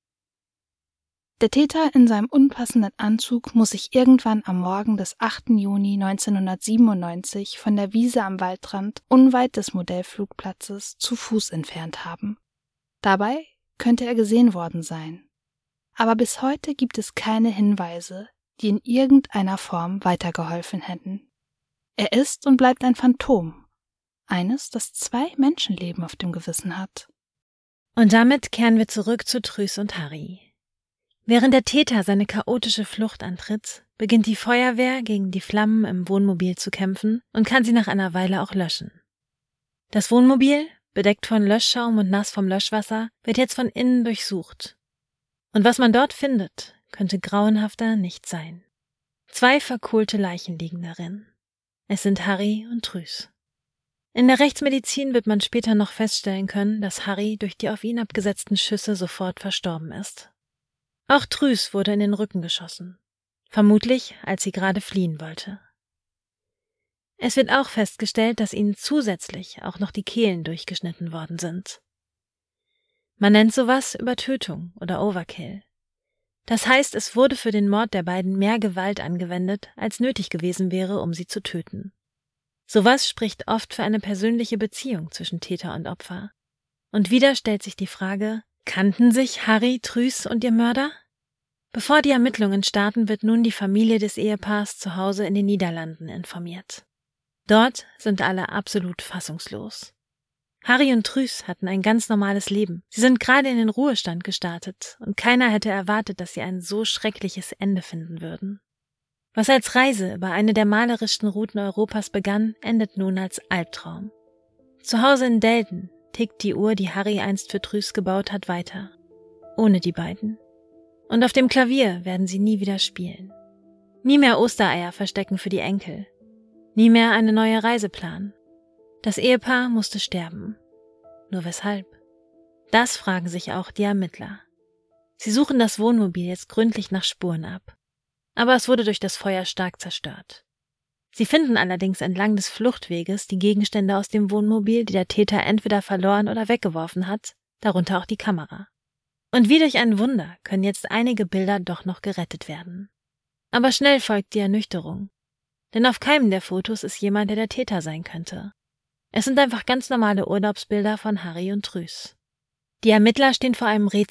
Der Täter in seinem unpassenden Anzug muss sich irgendwann am Morgen des achten Juni neunzehnhundertsiebenundneunzig von der Wiese am Waldrand unweit des Modellflugplatzes zu Fuß entfernt haben. Dabei könnte er gesehen worden sein. Aber bis heute gibt es keine Hinweise, die in irgendeiner Form weitergeholfen hätten. Er ist und bleibt ein Phantom, eines, das zwei Menschenleben auf dem Gewissen hat. Und damit kehren wir zurück zu Trüss und Harry. Während der Täter seine chaotische Flucht antritt, beginnt die Feuerwehr gegen die Flammen im Wohnmobil zu kämpfen und kann sie nach einer Weile auch löschen. Das Wohnmobil, bedeckt von Löschschaum und nass vom Löschwasser, wird jetzt von innen durchsucht. Und was man dort findet, könnte grauenhafter nicht sein. Zwei verkohlte Leichen liegen darin. Es sind Harry und Trüss. In der Rechtsmedizin wird man später noch feststellen können, dass Harry durch die auf ihn abgesetzten Schüsse sofort verstorben ist. Auch Trüss wurde in den Rücken geschossen, vermutlich als sie gerade fliehen wollte. Es wird auch festgestellt, dass ihnen zusätzlich auch noch die Kehlen durchgeschnitten worden sind. Man nennt sowas Übertötung oder Overkill. Das heißt, es wurde für den Mord der beiden mehr Gewalt angewendet, als nötig gewesen wäre, um sie zu töten. Sowas spricht oft für eine persönliche Beziehung zwischen Täter und Opfer. Und wieder stellt sich die Frage: Kannten sich Harry, Trüss und ihr Mörder? Bevor die Ermittlungen starten, wird nun die Familie des Ehepaars zu Hause in den Niederlanden informiert. Dort sind alle absolut fassungslos. Harry und Trüss hatten ein ganz normales Leben. Sie sind gerade in den Ruhestand gestartet und keiner hätte erwartet, dass sie ein so schreckliches Ende finden würden. Was als Reise über eine der malerischsten Routen Europas begann, endet nun als Albtraum. Zu Hause in Delden tickt die Uhr, die Harry einst für Trüss gebaut hat, weiter. Ohne die beiden. Und auf dem Klavier werden sie nie wieder spielen. Nie mehr Ostereier verstecken für die Enkel. Nie mehr eine neue Reise planen. Das Ehepaar musste sterben. Nur weshalb? Das fragen sich auch die Ermittler. Sie suchen das Wohnmobil jetzt gründlich nach Spuren ab. Aber es wurde durch das Feuer stark zerstört. Sie finden allerdings entlang des Fluchtweges die Gegenstände aus dem Wohnmobil, die der Täter entweder verloren oder weggeworfen hat, darunter auch die Kamera. Und wie durch ein Wunder können jetzt einige Bilder doch noch gerettet werden. Aber schnell folgt die Ernüchterung. Denn auf keinem der Fotos ist jemand, der der Täter sein könnte. Es sind einfach ganz normale Urlaubsbilder von Harry und Trüss. Die Ermittler stehen vor einem Rätsel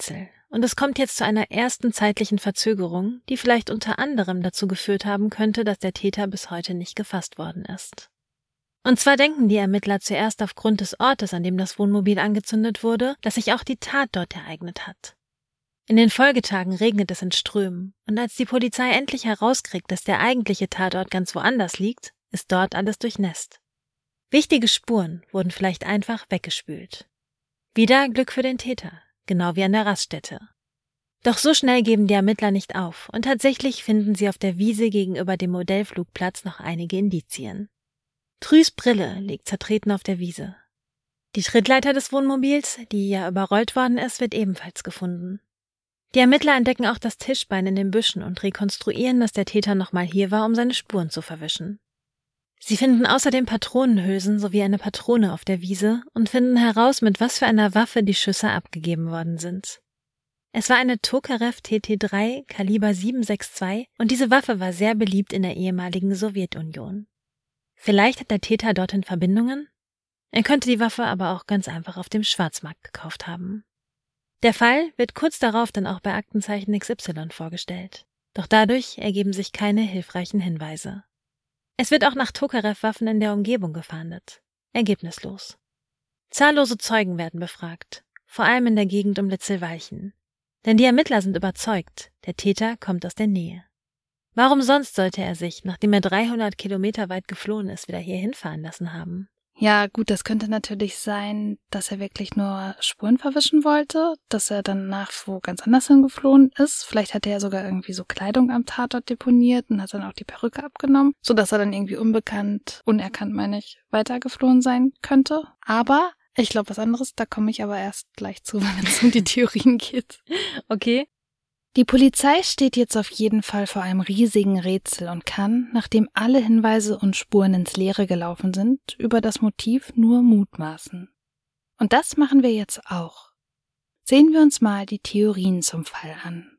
und es kommt jetzt zu einer ersten zeitlichen Verzögerung, die vielleicht unter anderem dazu geführt haben könnte, dass der Täter bis heute nicht gefasst worden ist. Und zwar denken die Ermittler zuerst aufgrund des Ortes, an dem das Wohnmobil angezündet wurde, dass sich auch die Tat dort ereignet hat. In den Folgetagen regnet es in Strömen, und als die Polizei endlich herauskriegt, dass der eigentliche Tatort ganz woanders liegt, ist dort alles durchnässt. Wichtige Spuren wurden vielleicht einfach weggespült. Wieder Glück für den Täter, genau wie an der Raststätte. Doch so schnell geben die Ermittler nicht auf, und tatsächlich finden sie auf der Wiese gegenüber dem Modellflugplatz noch einige Indizien. Trüs Brille liegt zertreten auf der Wiese. Die Trittleiter des Wohnmobils, die ja überrollt worden ist, wird ebenfalls gefunden. Die Ermittler entdecken auch das Tischbein in den Büschen und rekonstruieren, dass der Täter nochmal hier war, um seine Spuren zu verwischen. Sie finden außerdem Patronenhülsen sowie eine Patrone auf der Wiese und finden heraus, mit was für einer Waffe die Schüsse abgegeben worden sind. Es war eine Tokarev T T drei Kaliber sieben sechs zwei und diese Waffe war sehr beliebt in der ehemaligen Sowjetunion. Vielleicht hat der Täter dorthin Verbindungen? Er könnte die Waffe aber auch ganz einfach auf dem Schwarzmarkt gekauft haben. Der Fall wird kurz darauf dann auch bei Aktenzeichen X Y vorgestellt. Doch dadurch ergeben sich keine hilfreichen Hinweise. Es wird auch nach Tokarev-Waffen in der Umgebung gefahndet. Ergebnislos. Zahllose Zeugen werden befragt, vor allem in der Gegend um Litzelwalchen. Denn die Ermittler sind überzeugt, der Täter kommt aus der Nähe. Warum sonst sollte er sich, nachdem er dreihundert Kilometer weit geflohen ist, wieder hier hinfahren lassen haben? Ja, gut, das könnte natürlich sein, dass er wirklich nur Spuren verwischen wollte, dass er danach wo ganz anders hingeflohen ist. Vielleicht hat er ja sogar irgendwie so Kleidung am Tatort deponiert und hat dann auch die Perücke abgenommen, sodass er dann irgendwie unbekannt, unerkannt, meine ich, weitergeflohen sein könnte. Aber ich glaube was anderes, da komme ich aber erst gleich zu, wenn es um die Theorien geht. Okay. Die Polizei steht jetzt auf jeden Fall vor einem riesigen Rätsel und kann, nachdem alle Hinweise und Spuren ins Leere gelaufen sind, über das Motiv nur mutmaßen. Und das machen wir jetzt auch. Sehen wir uns mal die Theorien zum Fall an.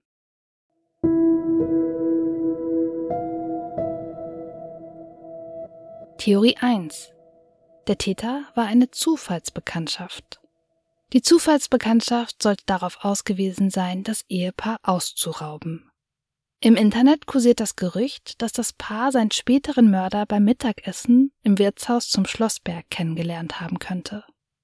Theorie eins. Der Täter war eine Zufallsbekanntschaft. Die Zufallsbekanntschaft sollte darauf ausgewiesen sein, das Ehepaar auszurauben. Im Internet kursiert das Gerücht, dass das Paar seinen späteren Mörder beim Mittagessen im Wirtshaus zum Schlossberg kennengelernt haben könnte.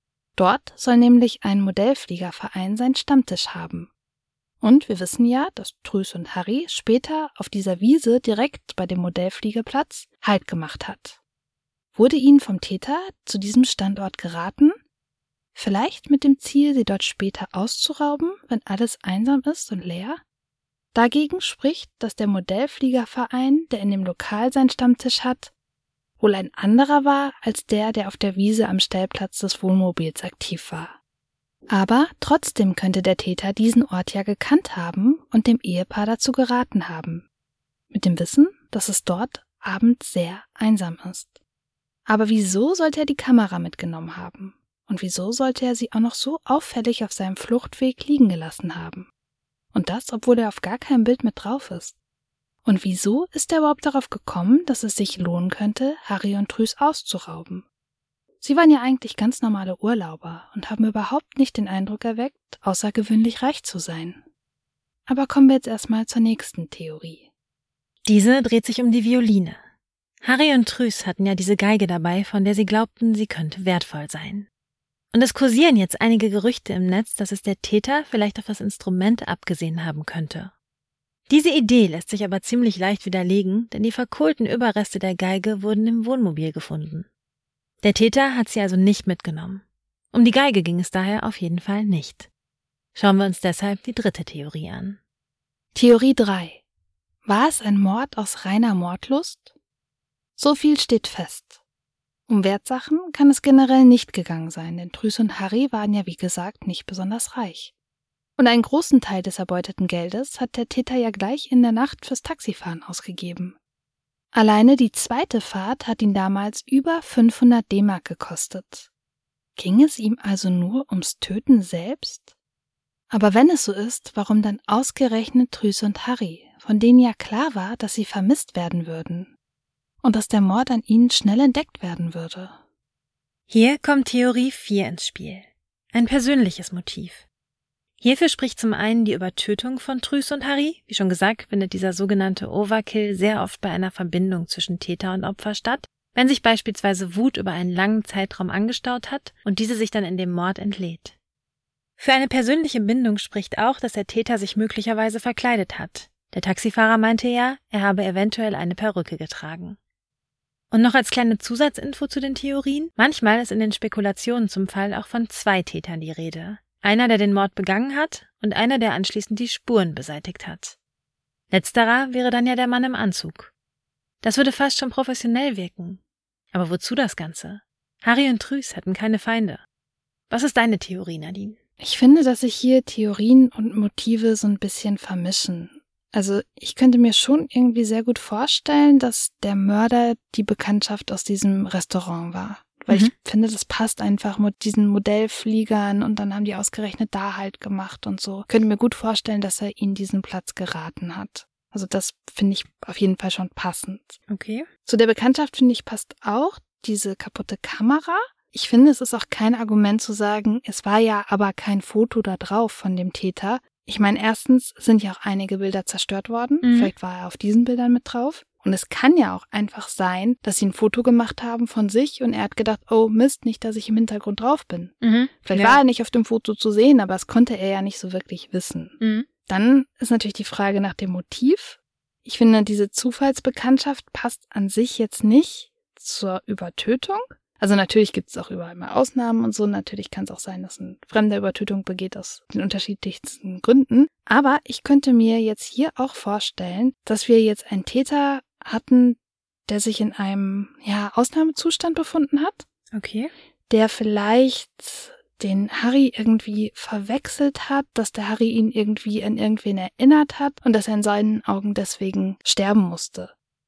Dort soll nämlich ein Modellfliegerverein seinen Stammtisch haben. Und wir wissen ja, dass Trüs und Harry später auf dieser Wiese direkt bei dem Modellfliegeplatz Halt gemacht hat. Wurde ihnen vom Täter zu diesem Standort geraten? Vielleicht mit dem Ziel, sie dort später auszurauben, wenn alles einsam ist und leer? Dagegen spricht, dass der Modellfliegerverein, der in dem Lokal seinen Stammtisch hat, wohl ein anderer war als der, der auf der Wiese am Stellplatz des Wohnmobils aktiv war. Aber trotzdem könnte der Täter diesen Ort ja gekannt haben und dem Ehepaar dazu geraten haben. Mit dem Wissen, dass es dort abends sehr einsam ist. Aber wieso sollte er die Kamera mitgenommen haben? Und wieso sollte er sie auch noch so auffällig auf seinem Fluchtweg liegen gelassen haben? Und das, obwohl er auf gar keinem Bild mit drauf ist. Und wieso ist er überhaupt darauf gekommen, dass es sich lohnen könnte, Harry und Trüs auszurauben? Sie waren ja eigentlich ganz normale Urlauber und haben überhaupt nicht den Eindruck erweckt, außergewöhnlich reich zu sein. Aber kommen wir jetzt erstmal zur nächsten Theorie. Diese dreht sich um die Violine. Harry und Trüs hatten ja diese Geige dabei, von der sie glaubten, sie könnte wertvoll sein. Und es kursieren jetzt einige Gerüchte im Netz, dass es der Täter vielleicht auf das Instrument abgesehen haben könnte. Diese Idee lässt sich aber ziemlich leicht widerlegen, denn die verkohlten Überreste der Geige wurden im Wohnmobil gefunden. Der Täter hat sie also nicht mitgenommen. Um die Geige ging es daher auf jeden Fall nicht. Schauen wir uns deshalb die dritte Theorie an. Theorie drei. War es ein Mord aus reiner Mordlust? So viel steht fest. Um Wertsachen kann es generell nicht gegangen sein, denn Trüs und Harry waren ja wie gesagt nicht besonders reich. Und einen großen Teil des erbeuteten Geldes hat der Täter ja gleich in der Nacht fürs Taxifahren ausgegeben. Alleine die zweite Fahrt hat ihn damals über fünfhundert D-Mark gekostet. Ging es ihm also nur ums Töten selbst? Aber wenn es so ist, warum dann ausgerechnet Trüs und Harry, von denen ja klar war, dass sie vermisst werden würden? Und dass der Mord an ihnen schnell entdeckt werden würde. Hier kommt Theorie vier ins Spiel. Ein persönliches Motiv. Hierfür spricht zum einen die Übertötung von Truus und Harry. Wie schon gesagt, findet dieser sogenannte Overkill sehr oft bei einer Verbindung zwischen Täter und Opfer statt, wenn sich beispielsweise Wut über einen langen Zeitraum angestaut hat und diese sich dann in dem Mord entlädt. Für eine persönliche Bindung spricht auch, dass der Täter sich möglicherweise verkleidet hat. Der Taxifahrer meinte ja, er habe eventuell eine Perücke getragen. Und noch als kleine Zusatzinfo zu den Theorien: Manchmal ist in den Spekulationen zum Fall auch von zwei Tätern die Rede. Einer, der den Mord begangen hat, und einer, der anschließend die Spuren beseitigt hat. Letzterer wäre dann ja der Mann im Anzug. Das würde fast schon professionell wirken. Aber wozu das Ganze? Harry und Truus hatten keine Feinde. Was ist deine Theorie, Nadine? Ich finde, dass sich hier Theorien und Motive so ein bisschen vermischen. Also ich könnte mir schon irgendwie sehr gut vorstellen, dass der Mörder die Bekanntschaft aus diesem Restaurant war. Weil mhm. ich finde, das passt einfach mit diesen Modellfliegern und dann haben die ausgerechnet da halt gemacht und so. Ich könnte mir gut vorstellen, dass er ihnen diesen Platz geraten hat. Also das finde ich auf jeden Fall schon passend. Okay. Zu der Bekanntschaft, finde ich, passt auch diese kaputte Kamera. Ich finde, es ist auch kein Argument zu sagen, es war ja aber kein Foto da drauf von dem Täter. Ich meine, erstens sind ja auch einige Bilder zerstört worden. Mhm. Vielleicht war er auf diesen Bildern mit drauf. Und es kann ja auch einfach sein, dass sie ein Foto gemacht haben von sich und er hat gedacht, oh Mist, nicht, dass ich im Hintergrund drauf bin. Mhm. Vielleicht ja. war er nicht auf dem Foto zu sehen, aber das konnte er ja nicht so wirklich wissen. Mhm. Dann ist natürlich die Frage nach dem Motiv. Ich finde, diese Zufallsbekanntschaft passt an sich jetzt nicht zur Übertötung. Also natürlich gibt es auch überall mal Ausnahmen und so. Natürlich kann es auch sein, dass ein Fremder Übertötung begeht aus den unterschiedlichsten Gründen. Aber ich könnte mir jetzt hier auch vorstellen, dass wir jetzt einen Täter hatten, der sich in einem ja Ausnahmezustand befunden hat. Okay. Der vielleicht den Harry irgendwie verwechselt hat, dass der Harry ihn irgendwie an irgendwen erinnert hat und dass er in seinen Augen deswegen sterben musste.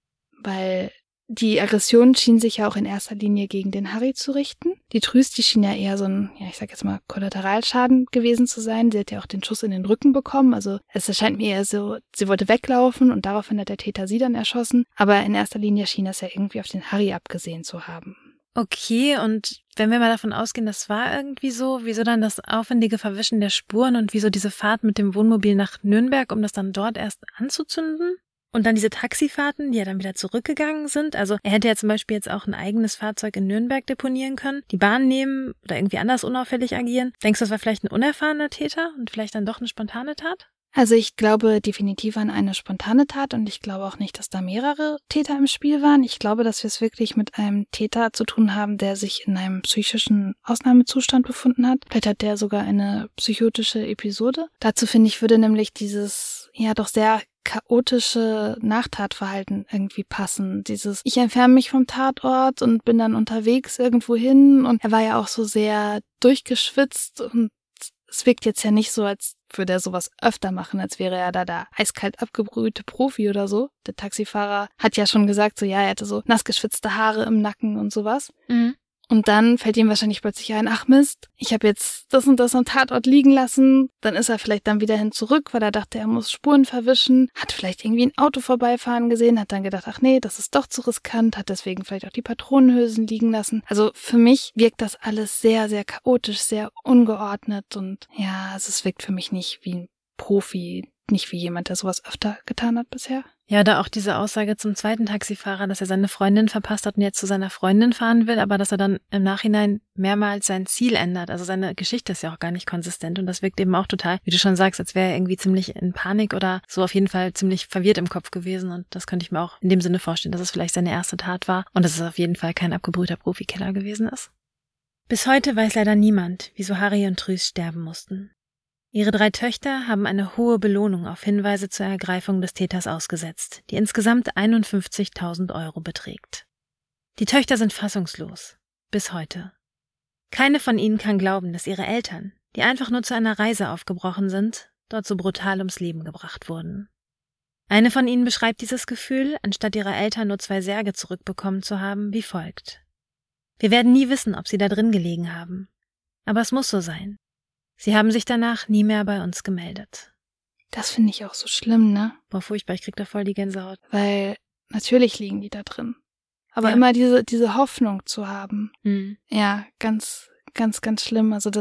Weil die Aggression schien sich ja auch in erster Linie gegen den Harry zu richten. Die Truus, die schien ja eher so ein, ja ich sag jetzt mal, Kollateralschaden gewesen zu sein. Sie hat ja auch den Schuss in den Rücken bekommen. Also es erscheint mir eher so, sie wollte weglaufen und daraufhin hat der Täter sie dann erschossen. Aber in erster Linie schien das ja irgendwie auf den Harry abgesehen zu haben. Okay, und wenn wir mal davon ausgehen, das war irgendwie so, wieso dann das aufwendige Verwischen der Spuren und wieso diese Fahrt mit dem Wohnmobil nach Nürnberg, um das dann dort erst anzuzünden? Und dann diese Taxifahrten, die ja dann wieder zurückgegangen sind. Also er hätte ja zum Beispiel jetzt auch ein eigenes Fahrzeug in Nürnberg deponieren können, die Bahn nehmen oder irgendwie anders unauffällig agieren. Denkst du, das war vielleicht ein unerfahrener Täter und vielleicht dann doch eine spontane Tat? Also ich glaube definitiv an eine spontane Tat und ich glaube auch nicht, dass da mehrere Täter im Spiel waren. Ich glaube, dass wir es wirklich mit einem Täter zu tun haben, der sich in einem psychischen Ausnahmezustand befunden hat. Vielleicht hat der sogar eine psychotische Episode. Dazu finde ich, würde nämlich dieses ja doch sehr chaotische Nachtatverhalten irgendwie passen. Dieses, ich entferne mich vom Tatort und bin dann unterwegs irgendwo hin und er war ja auch so sehr durchgeschwitzt und es wirkt jetzt ja nicht so, als würde er sowas öfter machen, als wäre er da der eiskalt abgebrühte Profi oder so. Der Taxifahrer hat ja schon gesagt, so ja, er hatte so nass geschwitzte Haare im Nacken und sowas. Mhm. Und dann fällt ihm wahrscheinlich plötzlich ein, ach Mist, ich habe jetzt das und das am Tatort liegen lassen. Dann ist er vielleicht dann wieder hin zurück, weil er dachte, er muss Spuren verwischen. Hat vielleicht irgendwie ein Auto vorbeifahren gesehen, hat dann gedacht, ach nee, das ist doch zu riskant, hat deswegen vielleicht auch die Patronenhülsen liegen lassen. Also für mich wirkt das alles sehr, sehr chaotisch, sehr ungeordnet und ja, also es wirkt für mich nicht wie ein Profi, nicht wie jemand, der sowas öfter getan hat bisher. Ja, da auch diese Aussage zum zweiten Taxifahrer, dass er seine Freundin verpasst hat und jetzt zu seiner Freundin fahren will, aber dass er dann im Nachhinein mehrmals sein Ziel ändert. Also seine Geschichte ist ja auch gar nicht konsistent und das wirkt eben auch total, wie du schon sagst, als wäre er irgendwie ziemlich in Panik oder so auf jeden Fall ziemlich verwirrt im Kopf gewesen und das könnte ich mir auch in dem Sinne vorstellen, dass es vielleicht seine erste Tat war und dass es auf jeden Fall kein abgebrühter Profikiller gewesen ist. Bis heute weiß leider niemand, wieso Harry und Truus sterben mussten. Ihre drei Töchter haben eine hohe Belohnung auf Hinweise zur Ergreifung des Täters ausgesetzt, die insgesamt einundfünfzigtausend Euro beträgt. Die Töchter sind fassungslos. Bis heute. Keine von ihnen kann glauben, dass ihre Eltern, die einfach nur zu einer Reise aufgebrochen sind, dort so brutal ums Leben gebracht wurden. Eine von ihnen beschreibt dieses Gefühl, anstatt ihrer Eltern nur zwei Särge zurückbekommen zu haben, wie folgt. Wir werden nie wissen, ob sie da drin gelegen haben. Aber es muss so sein. Sie haben sich danach nie mehr bei uns gemeldet. Das finde ich auch so schlimm, ne? Boah, furchtbar, ich krieg da voll die Gänsehaut. Weil natürlich liegen die da drin. Aber ja. immer diese diese Hoffnung zu haben. Mhm. Ja, ganz, ganz, ganz schlimm. Also das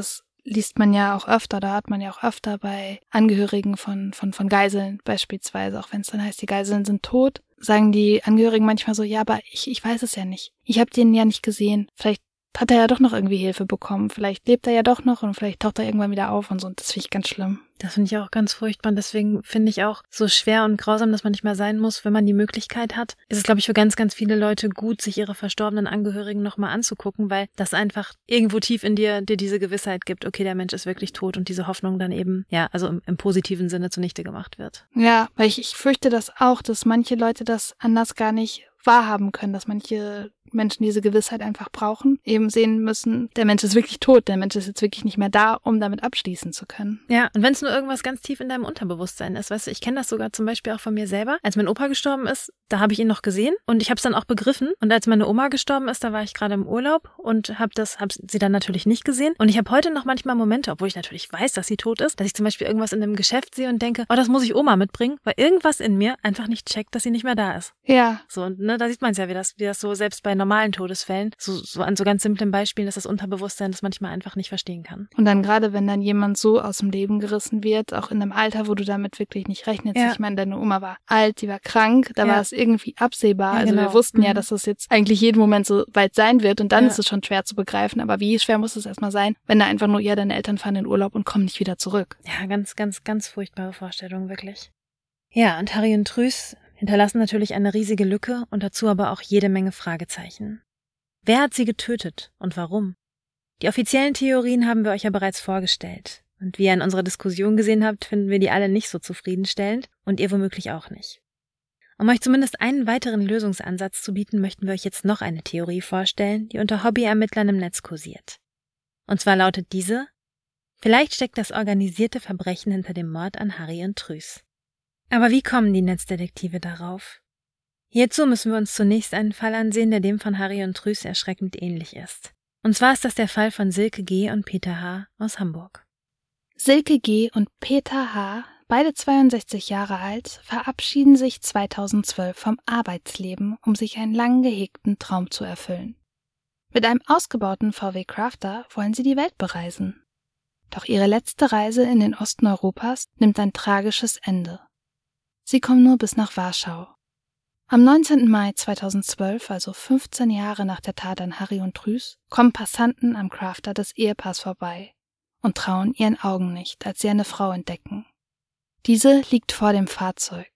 liest man ja auch öfter, da hat man ja auch öfter bei Angehörigen von, von, von Geiseln beispielsweise, auch wenn es dann heißt, die Geiseln sind tot, sagen die Angehörigen manchmal so, ja, aber ich, ich weiß es ja nicht. Ich habe den ja nicht gesehen. Vielleicht hat er ja doch noch irgendwie Hilfe bekommen. Vielleicht lebt er ja doch noch und vielleicht taucht er irgendwann wieder auf und so. Und das finde ich ganz schlimm. Das finde ich auch ganz furchtbar. Und deswegen finde ich auch so schwer und grausam, dass man nicht mehr sein muss, wenn man die Möglichkeit hat. Ist es, glaube ich, für ganz, ganz viele Leute gut, sich ihre verstorbenen Angehörigen nochmal anzugucken, weil das einfach irgendwo tief in dir dir diese Gewissheit gibt, okay, der Mensch ist wirklich tot und diese Hoffnung dann eben, ja, also im, im positiven Sinne zunichte gemacht wird. Ja, weil ich, ich fürchte das auch, dass manche Leute das anders gar nicht wahrhaben können, dass manche Menschen diese Gewissheit einfach brauchen, eben sehen müssen, der Mensch ist wirklich tot, der Mensch ist jetzt wirklich nicht mehr da, um damit abschließen zu können. Ja, und wenn es nur irgendwas ganz tief in deinem Unterbewusstsein ist, weißt du, ich kenne das sogar zum Beispiel auch von mir selber. Als mein Opa gestorben ist, da habe ich ihn noch gesehen und ich habe es dann auch begriffen. Und als meine Oma gestorben ist, da war ich gerade im Urlaub und habe das, habe sie dann natürlich nicht gesehen. Und ich habe heute noch manchmal Momente, obwohl ich natürlich weiß, dass sie tot ist, dass ich zum Beispiel irgendwas in einem Geschäft sehe und denke, oh, das muss ich Oma mitbringen, weil irgendwas in mir einfach nicht checkt, dass sie nicht mehr da ist. Ja. So, und ne, da sieht man es ja, wie das, wie das so selbst bei normalen Todesfällen, so, so an so ganz simplen Beispielen, dass das Unterbewusstsein das manchmal einfach nicht verstehen kann. Und dann gerade, wenn dann jemand so aus dem Leben gerissen wird, auch in einem Alter, wo du damit wirklich nicht rechnest. Ja. Ich meine, deine Oma war alt, sie war krank, da Ja. war es irgendwie absehbar. Ja, also genau. wir wussten ja, Mhm. dass es jetzt eigentlich jeden Moment so weit sein wird und dann Ja. ist es schon schwer zu begreifen. Aber wie schwer muss es erstmal sein, wenn da einfach nur, ja, deine Eltern fahren in Urlaub und kommen nicht wieder zurück. Ja, ganz, ganz, ganz furchtbare Vorstellung, wirklich. Ja, und Harry und Trüß hinterlassen natürlich eine riesige Lücke und dazu aber auch jede Menge Fragezeichen. Wer hat sie getötet und warum? Die offiziellen Theorien haben wir euch ja bereits vorgestellt. Und wie ihr in unserer Diskussion gesehen habt, finden wir die alle nicht so zufriedenstellend und ihr womöglich auch nicht. Um euch zumindest einen weiteren Lösungsansatz zu bieten, möchten wir euch jetzt noch eine Theorie vorstellen, die unter Hobbyermittlern im Netz kursiert. Und zwar lautet diese: Vielleicht steckt das organisierte Verbrechen hinter dem Mord an Harry und Trüß. Aber wie kommen die Netzdetektive darauf? Hierzu müssen wir uns zunächst einen Fall ansehen, der dem von Harry und Trüß erschreckend ähnlich ist. Und zwar ist das der Fall von Silke G. und Peter H. aus Hamburg. Silke G. und Peter H., beide zweiundsechzig Jahre alt, verabschieden sich zweitausendzwölf vom Arbeitsleben, um sich einen lang gehegten Traum zu erfüllen. Mit einem ausgebauten V W Crafter wollen sie die Welt bereisen. Doch ihre letzte Reise in den Osten Europas nimmt ein tragisches Ende. Sie kommen nur bis nach Warschau. Am neunzehnten Mai zweitausendzwölf, also fünfzehn Jahre nach der Tat an Harry und Trüß, kommen Passanten am Crafter des Ehepaars vorbei und trauen ihren Augen nicht, als sie eine Frau entdecken. Diese liegt vor dem Fahrzeug,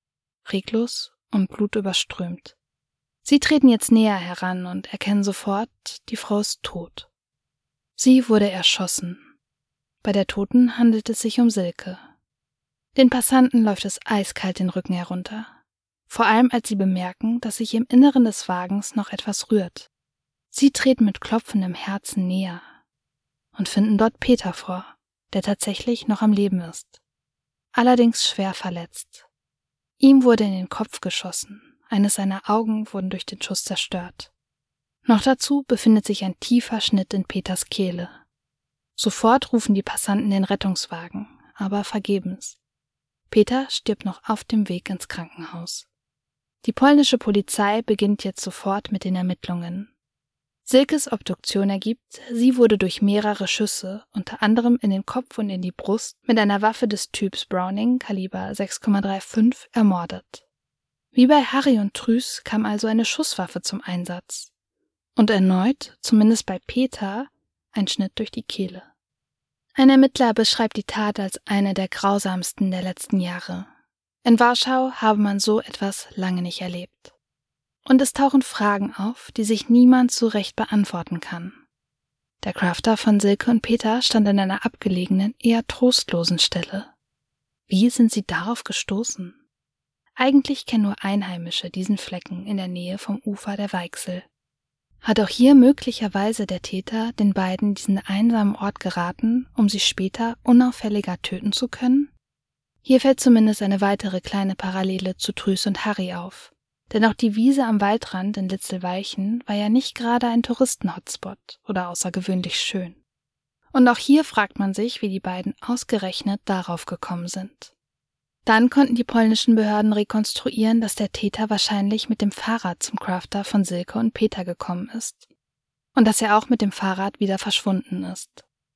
reglos und blutüberströmt. Sie treten jetzt näher heran und erkennen sofort, die Frau ist tot. Sie wurde erschossen. Bei der Toten handelt es sich um Silke. Den Passanten läuft es eiskalt den Rücken herunter. Vor allem, als sie bemerken, dass sich im Inneren des Wagens noch etwas rührt. Sie treten mit klopfendem Herzen näher und finden dort Peter vor, der tatsächlich noch am Leben ist. Allerdings schwer verletzt. Ihm wurde in den Kopf geschossen, eines seiner Augen wurden durch den Schuss zerstört. Noch dazu befindet sich ein tiefer Schnitt in Peters Kehle. Sofort rufen die Passanten den Rettungswagen, aber vergebens. Peter stirbt noch auf dem Weg ins Krankenhaus. Die polnische Polizei beginnt jetzt sofort mit den Ermittlungen. Silkes Obduktion ergibt, sie wurde durch mehrere Schüsse, unter anderem in den Kopf und in die Brust, mit einer Waffe des Typs Browning, Kaliber sechs Komma fünfunddreißig, ermordet. Wie bei Harry und Trüß kam also eine Schusswaffe zum Einsatz. Und erneut, zumindest bei Peter, ein Schnitt durch die Kehle. Ein Ermittler beschreibt die Tat als eine der grausamsten der letzten Jahre. In Warschau habe man so etwas lange nicht erlebt. Und es tauchen Fragen auf, die sich niemand so recht beantworten kann. Der Crafter von Silke und Peter stand an einer abgelegenen, eher trostlosen Stelle. Wie sind sie darauf gestoßen? Eigentlich kennen nur Einheimische diesen Flecken in der Nähe vom Ufer der Weichsel. Hat auch hier möglicherweise der Täter den beiden diesen einsamen Ort geraten, um sie später unauffälliger töten zu können? Hier fällt zumindest eine weitere kleine Parallele zu Trüß und Harry auf. Denn auch die Wiese am Waldrand in Litzelweichen war ja nicht gerade ein Touristen-Hotspot oder außergewöhnlich schön. Und auch hier fragt man sich, wie die beiden ausgerechnet darauf gekommen sind. Dann konnten die polnischen Behörden rekonstruieren, dass der Täter wahrscheinlich mit dem Fahrrad zum Crafter von Silke und Peter gekommen ist. Und dass er auch mit dem Fahrrad wieder verschwunden ist.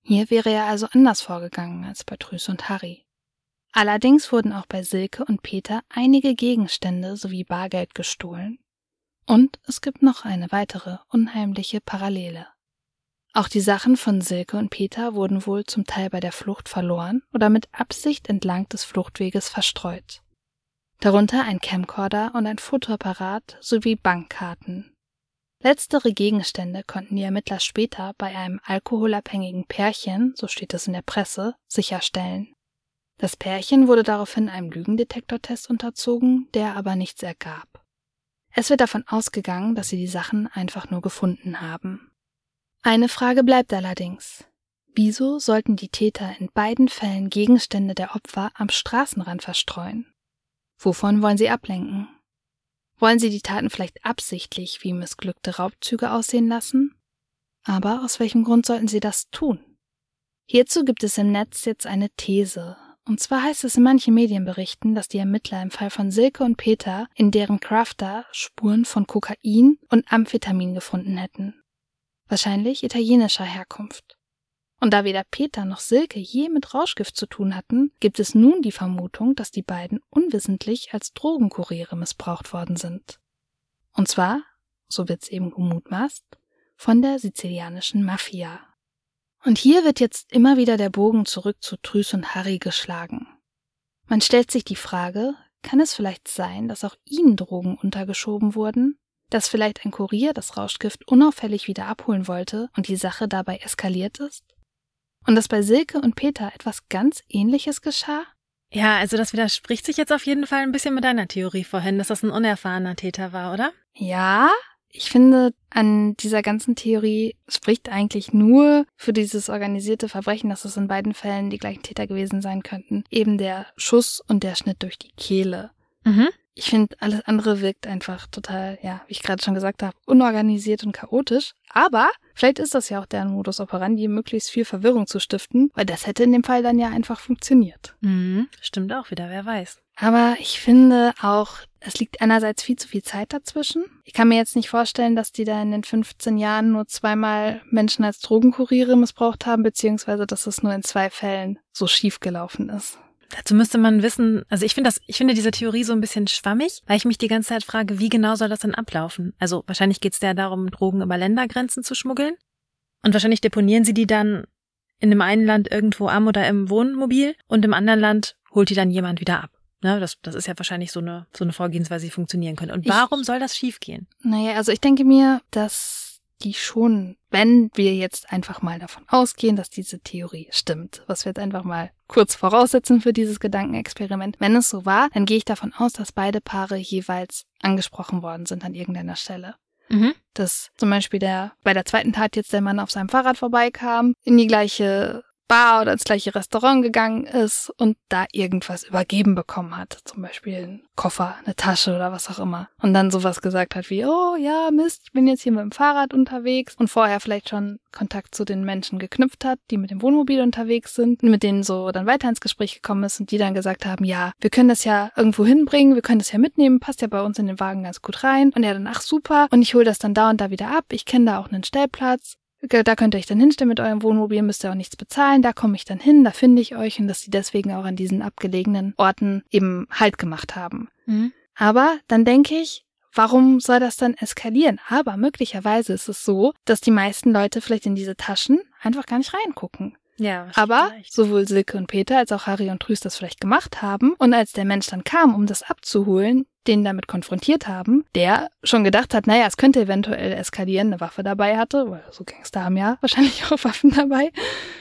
Hier wäre er also anders vorgegangen als bei Trüss und Harry. Allerdings wurden auch bei Silke und Peter einige Gegenstände sowie Bargeld gestohlen. Und es gibt noch eine weitere unheimliche Parallele. Auch die Sachen von Silke und Peter wurden wohl zum Teil bei der Flucht verloren oder mit Absicht entlang des Fluchtweges verstreut. Darunter ein Camcorder und ein Fotoapparat sowie Bankkarten. Letztere Gegenstände konnten die Ermittler später bei einem alkoholabhängigen Pärchen, so steht es in der Presse, sicherstellen. Das Pärchen wurde daraufhin einem Lügendetektortest unterzogen, der aber nichts ergab. Es wird davon ausgegangen, dass sie die Sachen einfach nur gefunden haben. Eine Frage bleibt allerdings. Wieso sollten die Täter in beiden Fällen Gegenstände der Opfer am Straßenrand verstreuen? Wovon wollen sie ablenken? Wollen sie die Taten vielleicht absichtlich wie missglückte Raubzüge aussehen lassen? Aber aus welchem Grund sollten sie das tun? Hierzu gibt es im Netz jetzt eine These. Und zwar heißt es in manchen Medienberichten, dass die Ermittler im Fall von Silke und Peter in deren Crafter Spuren von Kokain und Amphetamin gefunden hätten. Wahrscheinlich italienischer Herkunft. Und da weder Peter noch Silke je mit Rauschgift zu tun hatten, gibt es nun die Vermutung, dass die beiden unwissentlich als Drogenkuriere missbraucht worden sind. Und zwar, so wird's eben gemutmaßt, von der sizilianischen Mafia. Und hier wird jetzt immer wieder der Bogen zurück zu Trüss und Harry geschlagen. Man stellt sich die Frage, kann es vielleicht sein, dass auch ihnen Drogen untergeschoben wurden? Dass vielleicht ein Kurier das Rauschgift unauffällig wieder abholen wollte und die Sache dabei eskaliert ist? Und dass bei Silke und Peter etwas ganz Ähnliches geschah? Ja, also das widerspricht sich jetzt auf jeden Fall ein bisschen mit deiner Theorie vorhin, dass das ein unerfahrener Täter war, oder? Ja, ich finde, an dieser ganzen Theorie spricht eigentlich nur für dieses organisierte Verbrechen, dass es in beiden Fällen die gleichen Täter gewesen sein könnten. Eben der Schuss und der Schnitt durch die Kehle. Mhm. Ich finde, alles andere wirkt einfach total, ja, wie ich gerade schon gesagt habe, unorganisiert und chaotisch. Aber vielleicht ist das ja auch deren Modus operandi, möglichst viel Verwirrung zu stiften, weil das hätte in dem Fall dann ja einfach funktioniert. Mhm. Stimmt auch wieder, wer weiß. Aber ich finde auch, es liegt einerseits viel zu viel Zeit dazwischen. Ich kann mir jetzt nicht vorstellen, dass die da in den fünfzehn Jahren nur zweimal Menschen als Drogenkuriere missbraucht haben, beziehungsweise dass es nur in zwei Fällen so schief gelaufen ist. Dazu müsste man wissen, also ich finde das, ich finde diese Theorie so ein bisschen schwammig, weil ich mich die ganze Zeit frage, wie genau soll das denn ablaufen? Also wahrscheinlich geht es ja darum, Drogen über Ländergrenzen zu schmuggeln. Und wahrscheinlich deponieren sie die dann in dem einen Land irgendwo am oder im Wohnmobil und im anderen Land holt die dann jemand wieder ab. Ne, das, das ist ja wahrscheinlich so eine, so eine Vorgehensweise, die funktionieren könnte. Und warum ich, soll das schiefgehen? Naja, also ich denke mir, dass die schon, wenn wir jetzt einfach mal davon ausgehen, dass diese Theorie stimmt, was wir jetzt einfach mal kurz voraussetzen für dieses Gedankenexperiment, wenn es so war, dann gehe ich davon aus, dass beide Paare jeweils angesprochen worden sind an irgendeiner Stelle. Mhm. Dass zum Beispiel der bei der zweiten Tat jetzt der Mann auf seinem Fahrrad vorbeikam, in die gleiche Bar oder ins gleiche Restaurant gegangen ist und da irgendwas übergeben bekommen hat. Zum Beispiel einen Koffer, eine Tasche oder was auch immer. Und dann sowas gesagt hat wie, oh ja, Mist, ich bin jetzt hier mit dem Fahrrad unterwegs. Und vorher vielleicht schon Kontakt zu den Menschen geknüpft hat, die mit dem Wohnmobil unterwegs sind. Und mit denen so dann weiter ins Gespräch gekommen ist und die dann gesagt haben, ja, wir können das ja irgendwo hinbringen, wir können das ja mitnehmen, passt ja bei uns in den Wagen ganz gut rein. Und er dann, ach super, und ich hole das dann da und da wieder ab. Ich kenne da auch einen Stellplatz. Da könnt ihr euch dann hinstellen mit eurem Wohnmobil, müsst ihr auch nichts bezahlen, da komme ich dann hin, da finde ich euch und dass sie deswegen auch an diesen abgelegenen Orten eben Halt gemacht haben. Mhm. Aber dann denke ich, warum soll das dann eskalieren? Aber möglicherweise ist es so, dass die meisten Leute vielleicht in diese Taschen einfach gar nicht reingucken. Ja, aber vielleicht. Sowohl Silke und Peter als auch Harry und Trüss das vielleicht gemacht haben und als der Mensch dann kam, um das abzuholen, den damit konfrontiert haben, der schon gedacht hat, naja, es könnte eventuell eskalieren, eine Waffe dabei hatte, weil so Gangster haben ja wahrscheinlich auch Waffen dabei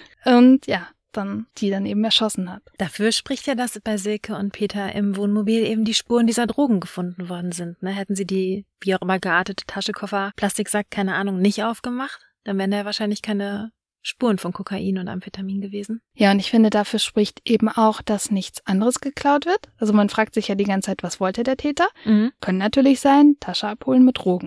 und ja, dann die dann eben erschossen hat. Dafür spricht ja, dass bei Silke und Peter im Wohnmobil eben die Spuren dieser Drogen gefunden worden sind. Ne? Hätten sie die, wie auch immer geartete Tasche, Koffer, Plastiksack, keine Ahnung, nicht aufgemacht, dann wären da ja wahrscheinlich keine Spuren von Kokain und Amphetamin gewesen. Ja, und ich finde, dafür spricht eben auch, dass nichts anderes geklaut wird. Also man fragt sich ja die ganze Zeit, was wollte der Täter? Mhm. Können natürlich sein, Tasche abholen mit Drogen.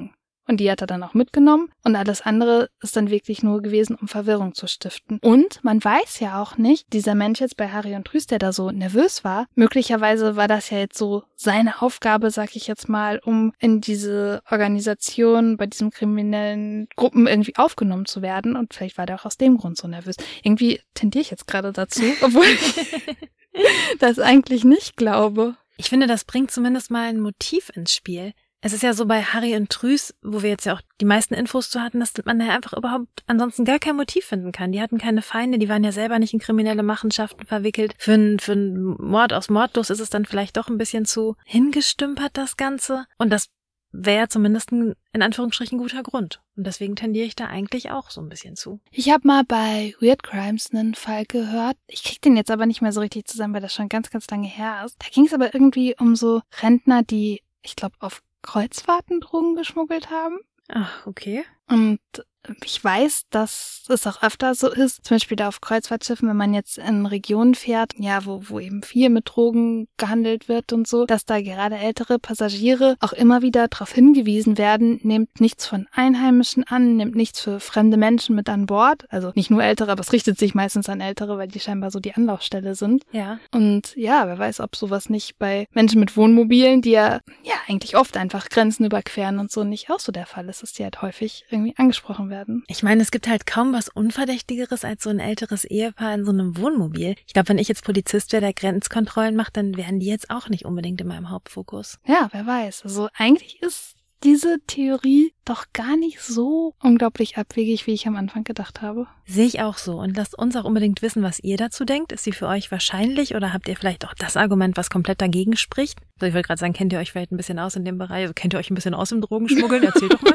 und die hat er dann auch mitgenommen und alles andere ist dann wirklich nur gewesen, um Verwirrung zu stiften. Und man weiß ja auch nicht, dieser Mensch jetzt bei Harry und Trüß, der da so nervös war, möglicherweise war das ja jetzt so seine Aufgabe, sag ich jetzt mal, um in diese Organisation bei diesem kriminellen Gruppen irgendwie aufgenommen zu werden und vielleicht war der auch aus dem Grund so nervös. Irgendwie tendiere ich jetzt gerade dazu, obwohl ich das eigentlich nicht glaube. Ich finde, das bringt zumindest mal ein Motiv ins Spiel. Es ist ja so bei Harry und Trüß, wo wir jetzt ja auch die meisten Infos zu hatten, dass man da einfach überhaupt ansonsten gar kein Motiv finden kann. Die hatten keine Feinde, die waren ja selber nicht in kriminelle Machenschaften verwickelt. Für einen für einen Mord aus Mordlos ist es dann vielleicht doch ein bisschen zu hingestümpert, das Ganze. Und das wäre zumindest ein, in Anführungsstrichen, guter Grund. Und deswegen tendiere ich da eigentlich auch so ein bisschen zu. Ich habe mal bei Weird Crimes einen Fall gehört. Ich krieg den jetzt aber nicht mehr so richtig zusammen, weil das schon ganz, ganz lange her ist. Da ging es aber irgendwie um so Rentner, die, ich glaube, auf Kreuzfahrten Drogen geschmuggelt haben. Ach, okay. Und ich weiß, dass es auch öfter so ist, zum Beispiel da auf Kreuzfahrtschiffen, wenn man jetzt in Regionen fährt, ja, wo, wo eben viel mit Drogen gehandelt wird und so, dass da gerade ältere Passagiere auch immer wieder darauf hingewiesen werden, nehmt nichts von Einheimischen an, nehmt nichts für fremde Menschen mit an Bord. Also nicht nur Ältere, aber es richtet sich meistens an Ältere, weil die scheinbar so die Anlaufstelle sind. Ja. Und ja, wer weiß, ob sowas nicht bei Menschen mit Wohnmobilen, die ja, ja eigentlich oft einfach Grenzen überqueren und so, nicht auch so der Fall ist, dass die halt häufig irgendwie angesprochen werden. Ich meine, es gibt halt kaum was Unverdächtigeres als so ein älteres Ehepaar in so einem Wohnmobil. Ich glaube, wenn ich jetzt Polizist wäre, der Grenzkontrollen macht, dann wären die jetzt auch nicht unbedingt in meinem Hauptfokus. Ja, wer weiß. Also eigentlich ist diese Theorie doch gar nicht so unglaublich abwegig, wie ich am Anfang gedacht habe. Sehe ich auch so. Und lasst uns auch unbedingt wissen, was ihr dazu denkt. Ist sie für euch wahrscheinlich oder habt ihr vielleicht auch das Argument, was komplett dagegen spricht? Also ich wollte gerade sagen, kennt ihr euch vielleicht ein bisschen aus in dem Bereich? Also kennt ihr euch ein bisschen aus im Drogenschmuggeln? Erzählt doch mal.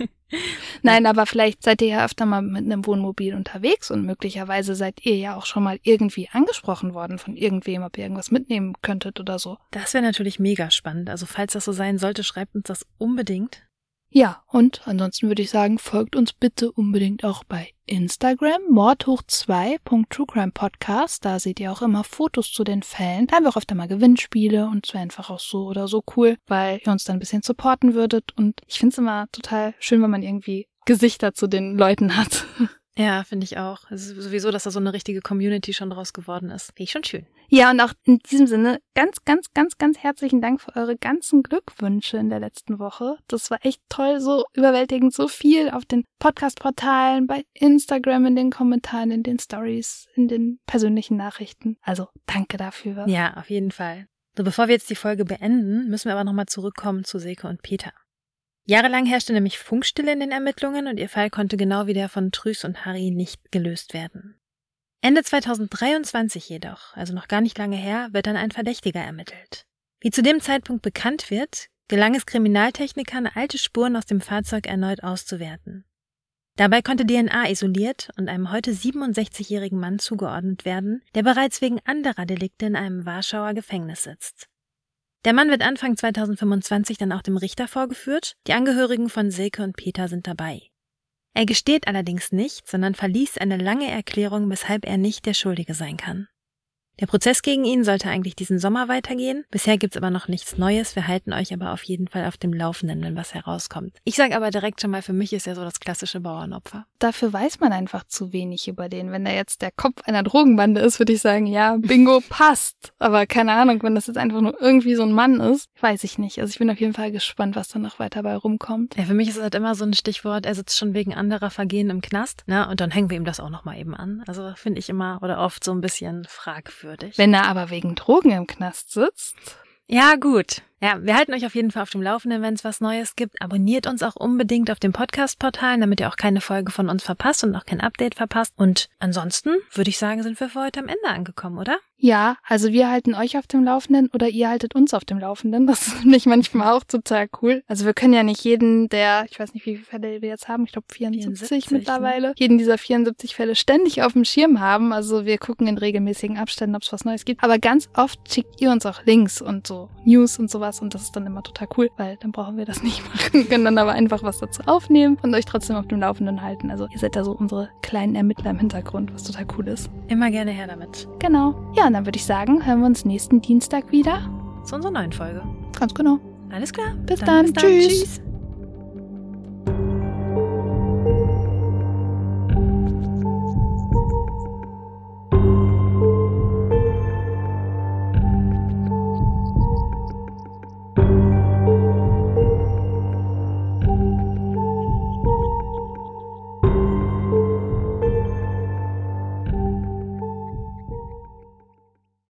Nein, aber vielleicht seid ihr ja öfter mal mit einem Wohnmobil unterwegs und möglicherweise seid ihr ja auch schon mal irgendwie angesprochen worden von irgendwem, ob ihr irgendwas mitnehmen könntet oder so. Das wäre natürlich mega spannend. Also falls das so sein sollte, schreibt uns das unbedingt. Ja, und ansonsten würde ich sagen, folgt uns bitte unbedingt auch bei Instagram, mordhoch zwei punkt truecrimepodcast. Da seht ihr auch immer Fotos zu den Fällen. Da haben wir auch öfter mal Gewinnspiele und es wäre einfach auch so oder so cool, weil ihr uns dann ein bisschen supporten würdet. Und ich finde es immer total schön, wenn man irgendwie Gesichter zu den Leuten hat. Ja, finde ich auch. Es ist sowieso, dass da so eine richtige Community schon draus geworden ist. Finde ich schon schön. Ja, und auch in diesem Sinne ganz, ganz, ganz, ganz herzlichen Dank für eure ganzen Glückwünsche in der letzten Woche. Das war echt toll, so überwältigend, so viel auf den Podcast-Portalen, bei Instagram, in den Kommentaren, in den Stories, in den persönlichen Nachrichten. Also danke dafür. Ja, auf jeden Fall. So, bevor wir jetzt die Folge beenden, müssen wir aber nochmal zurückkommen zu Silke und Peter. Jahrelang herrschte nämlich Funkstille in den Ermittlungen und ihr Fall konnte genau wie der von Trüß und Harry nicht gelöst werden. Ende zweitausenddreiundzwanzig jedoch, also noch gar nicht lange her, wird dann ein Verdächtiger ermittelt. Wie zu dem Zeitpunkt bekannt wird, gelang es Kriminaltechnikern, alte Spuren aus dem Fahrzeug erneut auszuwerten. Dabei konnte D N A isoliert und einem heute siebenundsechzigjährigen Mann zugeordnet werden, der bereits wegen anderer Delikte in einem Warschauer Gefängnis sitzt. Der Mann wird Anfang zweitausendfünfundzwanzig dann auch dem Richter vorgeführt. Die Angehörigen von Silke und Peter sind dabei. Er gesteht allerdings nicht, sondern verliest eine lange Erklärung, weshalb er nicht der Schuldige sein kann. Der Prozess gegen ihn sollte eigentlich diesen Sommer weitergehen. Bisher gibt's aber noch nichts Neues. Wir halten euch aber auf jeden Fall auf dem Laufenden, wenn was herauskommt. Ich sage aber direkt schon mal, für mich ist er so das klassische Bauernopfer. Dafür weiß man einfach zu wenig über den. Wenn er jetzt der Kopf einer Drogenbande ist, würde ich sagen, ja, bingo, passt. Aber keine Ahnung, wenn das jetzt einfach nur irgendwie so ein Mann ist, weiß ich nicht. Also ich bin auf jeden Fall gespannt, was da noch weiter bei rumkommt. Ja, für mich ist es halt immer so ein Stichwort, er sitzt schon wegen anderer Vergehen im Knast, ne? Und dann hängen wir ihm das auch nochmal eben an. Also finde ich immer oder oft so ein bisschen fragwürdig. Wenn er aber wegen Drogen im Knast sitzt. Ja, gut. Ja, wir halten euch auf jeden Fall auf dem Laufenden, wenn es was Neues gibt. Abonniert uns auch unbedingt auf den Podcast-Portalen, damit ihr auch keine Folge von uns verpasst und auch kein Update verpasst. Und ansonsten würde ich sagen, sind wir für heute am Ende angekommen, oder? Ja, also wir halten euch auf dem Laufenden oder ihr haltet uns auf dem Laufenden. Das ist nämlich manchmal auch total cool. Also wir können ja nicht jeden der, ich weiß nicht, wie viele Fälle wir jetzt haben, ich glaube vierundsiebzig, vierundsiebzig mittlerweile, ne? Jeden dieser vierundsiebzig Fälle ständig auf dem Schirm haben. Also wir gucken in regelmäßigen Abständen, ob es was Neues gibt. Aber ganz oft schickt ihr uns auch Links und so News und sowas und das ist dann immer total cool, weil dann brauchen wir das nicht machen, können dann aber einfach was dazu aufnehmen und euch trotzdem auf dem Laufenden halten. Also ihr seid da so unsere kleinen Ermittler im Hintergrund, was total cool ist. Immer gerne her damit. Genau. Ja, und dann würde ich sagen, hören wir uns nächsten Dienstag wieder. Zu unserer neuen Folge. Ganz genau. Alles klar. Bis dann. dann. Bis dann. Tschüss. Tschüss.